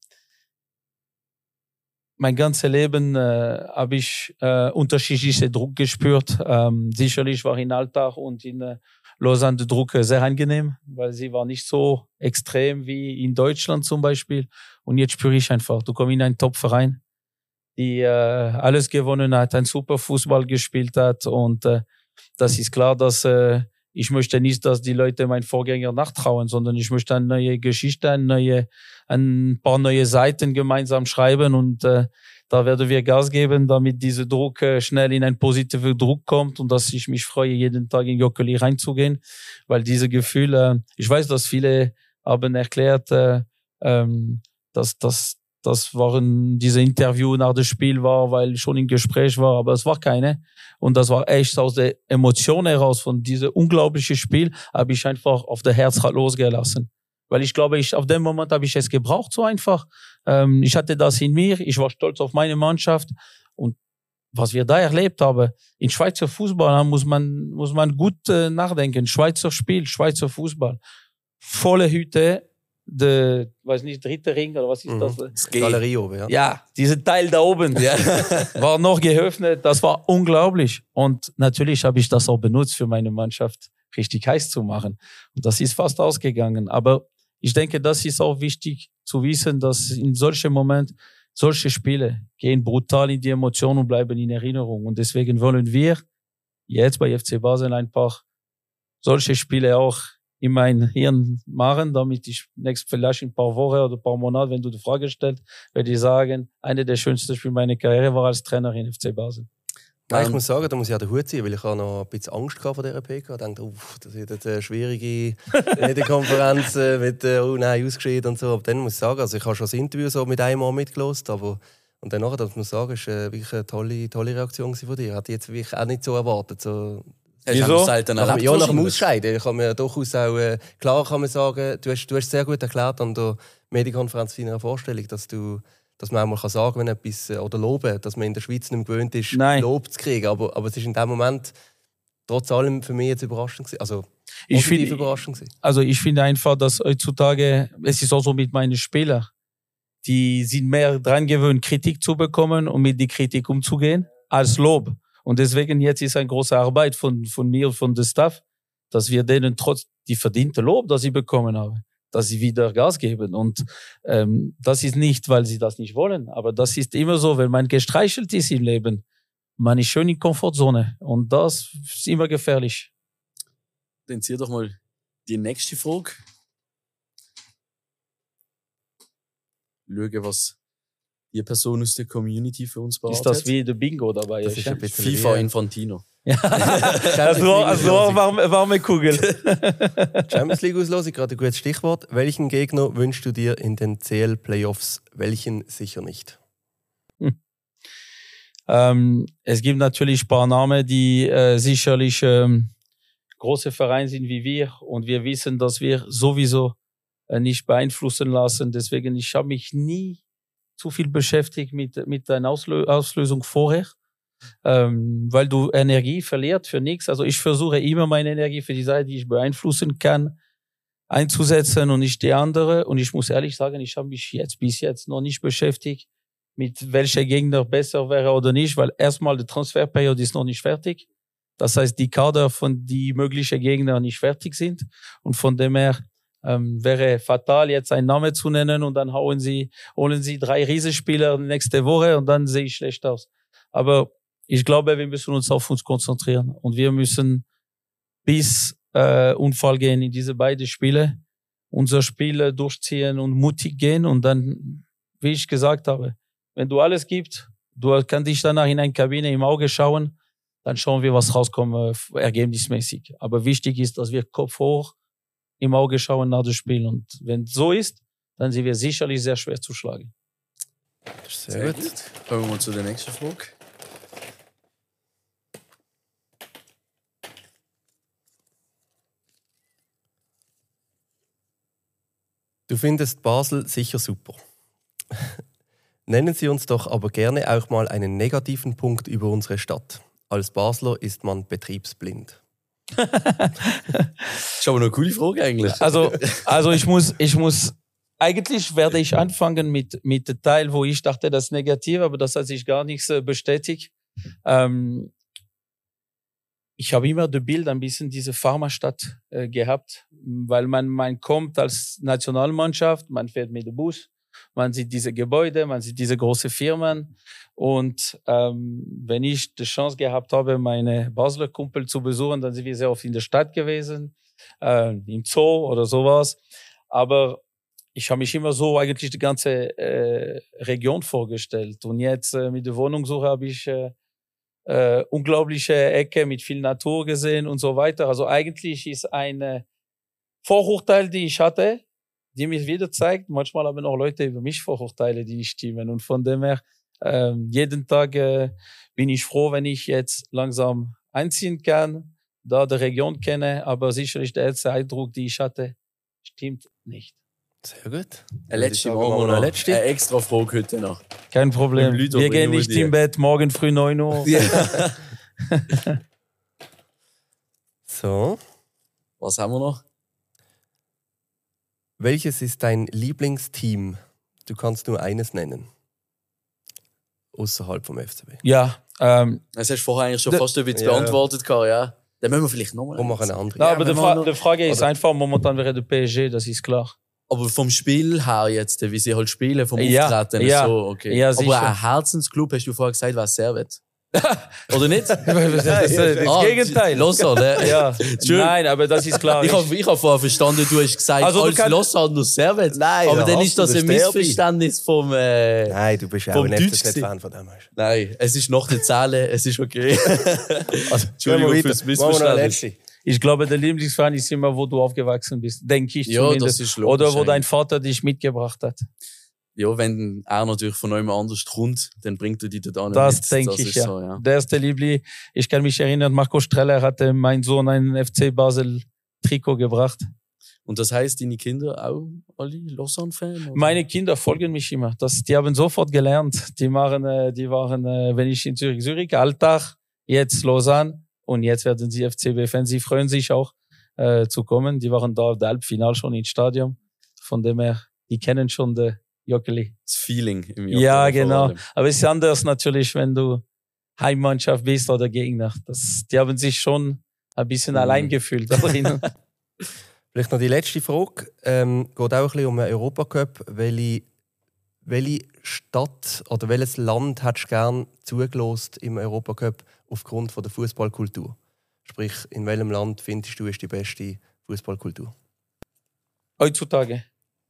mein ganzes Leben äh, habe ich äh, unterschiedliche Druck gespürt. Ähm, sicherlich war in Alltag und in äh, Lausanne der Druck sehr angenehm, weil sie war nicht so extrem wie in Deutschland zum Beispiel. Und jetzt spüre ich einfach, du kommst in einen Top-Verein, die äh, alles gewonnen hat, einen super Fußball gespielt hat. Und äh, das ist klar, dass äh, ich möchte nicht, dass die Leute meinen Vorgänger nachtrauen, sondern ich möchte eine neue Geschichte, eine neue, ein paar neue Seiten gemeinsam schreiben. Und äh, da werden wir Gas geben, damit dieser Druck äh, schnell in einen positiven Druck kommt und dass ich mich freue, jeden Tag in Joggeli reinzugehen. Weil diese Gefühle, äh, ich weiß, dass viele haben erklärt, äh, ähm, dass das das waren diese Interview nach dem Spiel war, weil schon im Gespräch war, aber es war keine. Und das war echt aus der Emotion heraus von diesem unglaublichen Spiel, habe ich einfach auf der Herz losgelassen. Weil ich glaube, ich auf dem Moment habe ich es gebraucht, so einfach. Ähm, ich hatte das in mir, ich war stolz auf meine Mannschaft. Und was wir da erlebt haben, in Schweizer Fußball muss man, muss man gut äh, nachdenken. Schweizer Spiel, Schweizer Fußball. Volle Hütte, der, weiß nicht, dritte Ring oder was ist das? Mhm. Das Galerie oben, ja. Ja, dieser Teil da oben ja, war noch geöffnet. Das war unglaublich. Und natürlich habe ich das auch benutzt, für meine Mannschaft richtig heiß zu machen. Und das ist fast ausgegangen. Aber ich denke, das ist auch wichtig zu wissen, dass in solchen Momenten solche Spiele gehen brutal in die Emotionen und bleiben in Erinnerung. Und deswegen wollen wir jetzt bei F C Basel ein paar solche Spiele auch in mein Hirn machen, damit ich nächst vielleicht in ein paar Wochen oder ein paar Monate, wenn du die Frage stellst, werde ich sagen, eine der schönsten Spiele meiner Karriere war als Trainer in F C Basel. Nein, ich muss sagen, da muss ich auch den Hut ziehen, weil ich habe noch ein bisschen Angst vor dieser P K. Ich dachte, uff, das wird eine schwierige Medienkonferenz mit äh, «Oh nein, ausgeschieden» und so. Aber dann muss ich sagen, also ich habe schon das Interview so mit einem Mal mitgehört, aber und danach, das muss ich sagen, ist äh, wirklich eine tolle, tolle Reaktion von dir. Hätte ich jetzt wirklich auch nicht so erwartet. So, Wieso? nach, ja, nach dem Ausscheiden. Ich kann mir durchaus auch, äh, klar kann man sagen, du hast, du hast sehr gut erklärt an der Medienkonferenz in deiner Vorstellung, dass du dass man auch mal sagen kann, wenn etwas, oder loben, dass man in der Schweiz nicht gewöhnt ist, Nein. Lob zu kriegen. Aber, aber es ist in dem Moment trotz allem für mich jetzt überraschend gewesen. Also, ich find, überraschend gewesen. Also ich finde einfach, dass heutzutage, es ist auch so mit meinen Spielern, die sind mehr dran gewöhnt, Kritik zu bekommen und mit der Kritik umzugehen, als Lob. Und deswegen jetzt ist eine große Arbeit von, von mir und von der Staff, dass wir denen trotz die verdiente Lob, das sie bekommen haben, dass sie wieder Gas geben. Und ähm, das ist nicht, weil sie das nicht wollen, aber das ist immer so, wenn man gestreichelt ist im Leben, man ist schön in Komfortzone und das ist immer gefährlich. Dann zieh doch mal die nächste Frage. Schauen, was die Person aus der Community für uns beantwortet. Ist das wie der Bingo dabei? Das ist ein bisschen FIFA wie, Infantino. Ja. also also warme, warme Kugel. Champions League Auslosung, gerade ein gutes Stichwort. Welchen Gegner wünschst du dir in den C L Playoffs? Welchen sicher nicht? Hm. Ähm, es gibt natürlich ein paar Namen, die äh, sicherlich ähm, große Vereine sind wie wir und wir wissen, dass wir sowieso äh, nicht beeinflussen lassen. Deswegen, ich habe mich nie zu viel beschäftigt mit mit einer Auslö- Auslösung vorher. Ähm, weil du Energie verlierst für nichts. Also ich versuche immer meine Energie für die Seite, die ich beeinflussen kann, einzusetzen und nicht die andere. Und ich muss ehrlich sagen, ich habe mich jetzt bis jetzt noch nicht beschäftigt, mit welcher Gegner besser wäre oder nicht, weil erstmal die Transferperiode ist noch nicht fertig. Das heißt, die Kader von die möglichen Gegner nicht fertig sind. Und von dem her ähm, wäre fatal, jetzt einen Namen zu nennen und dann hauen sie, holen sie drei Riesenspieler nächste Woche und dann sehe ich schlecht aus. Aber ich glaube, wir müssen uns auf uns konzentrieren und wir müssen bis äh, Unfall gehen in diese beiden Spiele, unser Spiel durchziehen und mutig gehen und dann, wie ich gesagt habe, wenn du alles gibst, du kannst dich danach in eine Kabine im Auge schauen, dann schauen wir, was rauskommt, äh, ergebnismäßig. Aber wichtig ist, dass wir Kopf hoch im Auge schauen nach dem Spiel und wenn es so ist, dann sind wir sicherlich sehr schwer zu schlagen. Sehr, sehr gut. gut. Kommen wir mal zu der nächsten Frage. Du findest Basel sicher super. Nennen Sie uns doch aber gerne auch mal einen negativen Punkt über unsere Stadt. Als Basler ist man betriebsblind. Das ist aber eine coole Frage eigentlich. Also, also ich muss, ich muss, eigentlich werde ich anfangen mit, mit dem Teil, wo ich dachte, das ist negativ, aber das hat sich gar nichts bestätigt. Ähm, Ich habe immer das Bild ein bisschen diese Pharmastadt äh, gehabt, weil man, man kommt als Nationalmannschaft, man fährt mit dem Bus, man sieht diese Gebäude, man sieht diese großen Firmen und ähm, wenn ich die Chance gehabt habe, meine Basler Kumpel zu besuchen, dann sind wir sehr oft in der Stadt gewesen, äh, im Zoo oder sowas, aber ich habe mich immer so eigentlich die ganze äh, Region vorgestellt und jetzt äh, mit der Wohnungssuche habe ich äh, Äh, unglaubliche Ecke mit viel Natur gesehen und so weiter. Also eigentlich ist ein Vorurteil, die ich hatte, die mich wieder zeigt. Manchmal haben auch Leute über mich Vorurteile, die nicht stimmen. Und von dem her, äh, jeden Tag äh, bin ich froh, wenn ich jetzt langsam einziehen kann, da die Region kenne. Aber sicherlich der erste Eindruck, die ich hatte, stimmt nicht. Sehr gut. Eine letzte Mal noch. Eine extra Frage heute noch. Kein Problem. Wir gehen nicht im Bett, morgen früh neun Uhr. Ja. So. Was haben wir noch? Welches ist dein Lieblingsteam? Du kannst nur eines nennen. Außerhalb vom F C B. Ja. Ähm, das hast du vorher eigentlich schon fast ein bisschen ja. beantwortet, ja. Dann müssen wir vielleicht nochmal. Und machen eine andere. Ja, aber ja, die, Fra- die Frage ist oder einfach, momentan wäre der P S G, das ist klar. Aber vom Spiel her jetzt, wie sie halt spielen, vom ja, Auftreten, ja, so, okay. Ja, aber ein Herzensclub, hast du vorher gesagt, war Servet. Oder nicht? Das, das, das, das Ah, Gegenteil. Lausanne. Ja. Nein, aber das ist klar. Ich habe ich hab vorher verstanden, du hast gesagt, Also, du als kannst- Lausanne aus Servet. Nein, aber da dann hast ist du das ein das Derby. Missverständnis vom... Äh, Nein, du bist ja vom auch ein Deutsch F C Z-Fan von dem. Hast. Nein, es ist nach den Zahlen, es ist okay. Also, Entschuldigung gehen wir fürs weiter. Machen wir noch eine Missverständnis. letzte. Ich glaube, der Lieblingsverein ist immer, wo du aufgewachsen bist. Denke ich Ja, zumindest. das ist logisch, Oder wo eigentlich. dein Vater dich mitgebracht hat. Ja, wenn er natürlich von jemand anders kommt, dann bringt er dich dort an. Das mit. denke das ich, ist ja. So, ja. Der erste Liebling. Ich kann mich erinnern, Marco Streller hatte mein Sohn ein F C Basel Trikot gebracht. Und das heisst, deine Kinder auch alle Lausanne-Fan? oder? Meine Kinder folgen mich immer. Das, die haben sofort gelernt. Die waren, äh, die waren, äh, wenn ich in Zürich, Zürich, Alltag, jetzt Lausanne und jetzt werden sie F C B-Fans. Sie freuen sich auch äh, zu kommen. Die waren da auf der Halbfinale schon ins Stadion. Von dem her, die kennen schon den Jockeli. Das Feeling im Ja, Jockeli vor genau. allem. Aber es ist anders natürlich, wenn du Heimmannschaft bist oder Gegner. Das, die haben sich schon ein bisschen Mhm. allein gefühlt. da drinnen. Vielleicht noch die letzte Frage. Ähm, geht auch ein bisschen um den Europacup. Welche, welche Stadt oder welches Land hättest du gern zugelost im Europacup aufgrund von der Fußballkultur? Sprich, in welchem Land findest du ist die beste Fußballkultur? Heutzutage.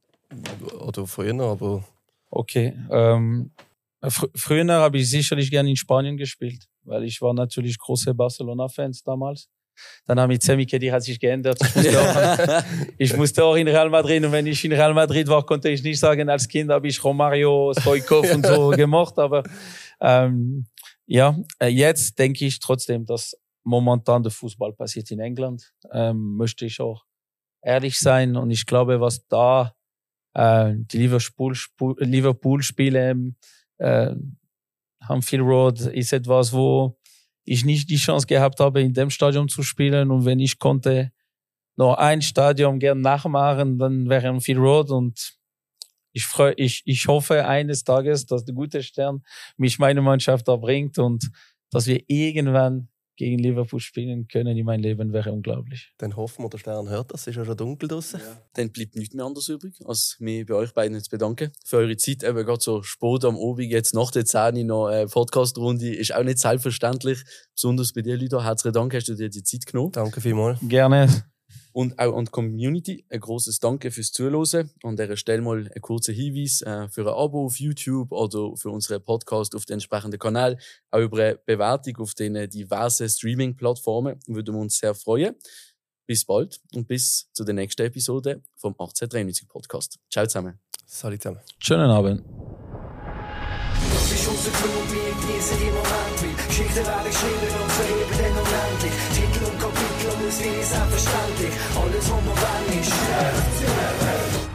Oder früher, aber Okay. Ähm, fr früher habe ich sicherlich gerne in Spanien gespielt, weil ich war natürlich große Barcelona-Fans damals. Dann haben wir Semike, die hat sich geändert. Ich musste, auch, ich musste auch in Real Madrid. Und wenn ich in Real Madrid war, konnte ich nicht sagen, als Kind habe ich Romario, Stoikov und so gemocht. Aber ähm, ja, jetzt denke ich trotzdem, dass momentan der Fußball passiert in England. Ähm, möchte ich auch ehrlich sein. Und ich glaube, was da äh, die Liverpool, Liverpool-Spiele äh, Anfield Road ist etwas, wo ich nicht die Chance gehabt habe, in dem Stadion zu spielen. Und wenn ich konnte noch ein Stadion gern nachmachen, dann wäre Anfield Road. Und ich freue, ich, ich hoffe eines Tages, dass der gute Stern mich meine Mannschaft da bringt und dass wir irgendwann gegen Liverpool spielen können in meinem Leben, wäre unglaublich. dann hoffen wir, der Stern hört das. Es ist ja schon dunkel draußen. Dann bleibt nichts mehr anderes übrig, als mich bei euch beiden zu bedanken. Für eure Zeit, eben gerade so spät am Abend, jetzt nach der zehn noch eine Podcast-Runde, ist auch nicht selbstverständlich. Besonders bei dir, Lüder, herzlichen Dank, hast du dir die Zeit genommen. Danke vielmals. Gerne. Und auch an die Community ein grosses Danke fürs Zuhören. An dieser Stelle mal ein kurzer Hinweis äh, für ein Abo auf YouTube oder für unseren Podcast auf den entsprechenden Kanal. Auch über eine Bewertung auf den diversen Streaming-Plattformen würden wir uns sehr freuen. Bis bald und bis zu der nächsten Episode vom achtzehnhundertdreiundneunzig Podcast. Ciao zusammen. Salut zusammen. Schönen Abend. Das ist unser Club, wir genießen die Momente. Geschichten werden geschrieben und verheben dann unendlich. Titel und Kapitel und es ist selbstverständlich. Alles, was wir wollen, ist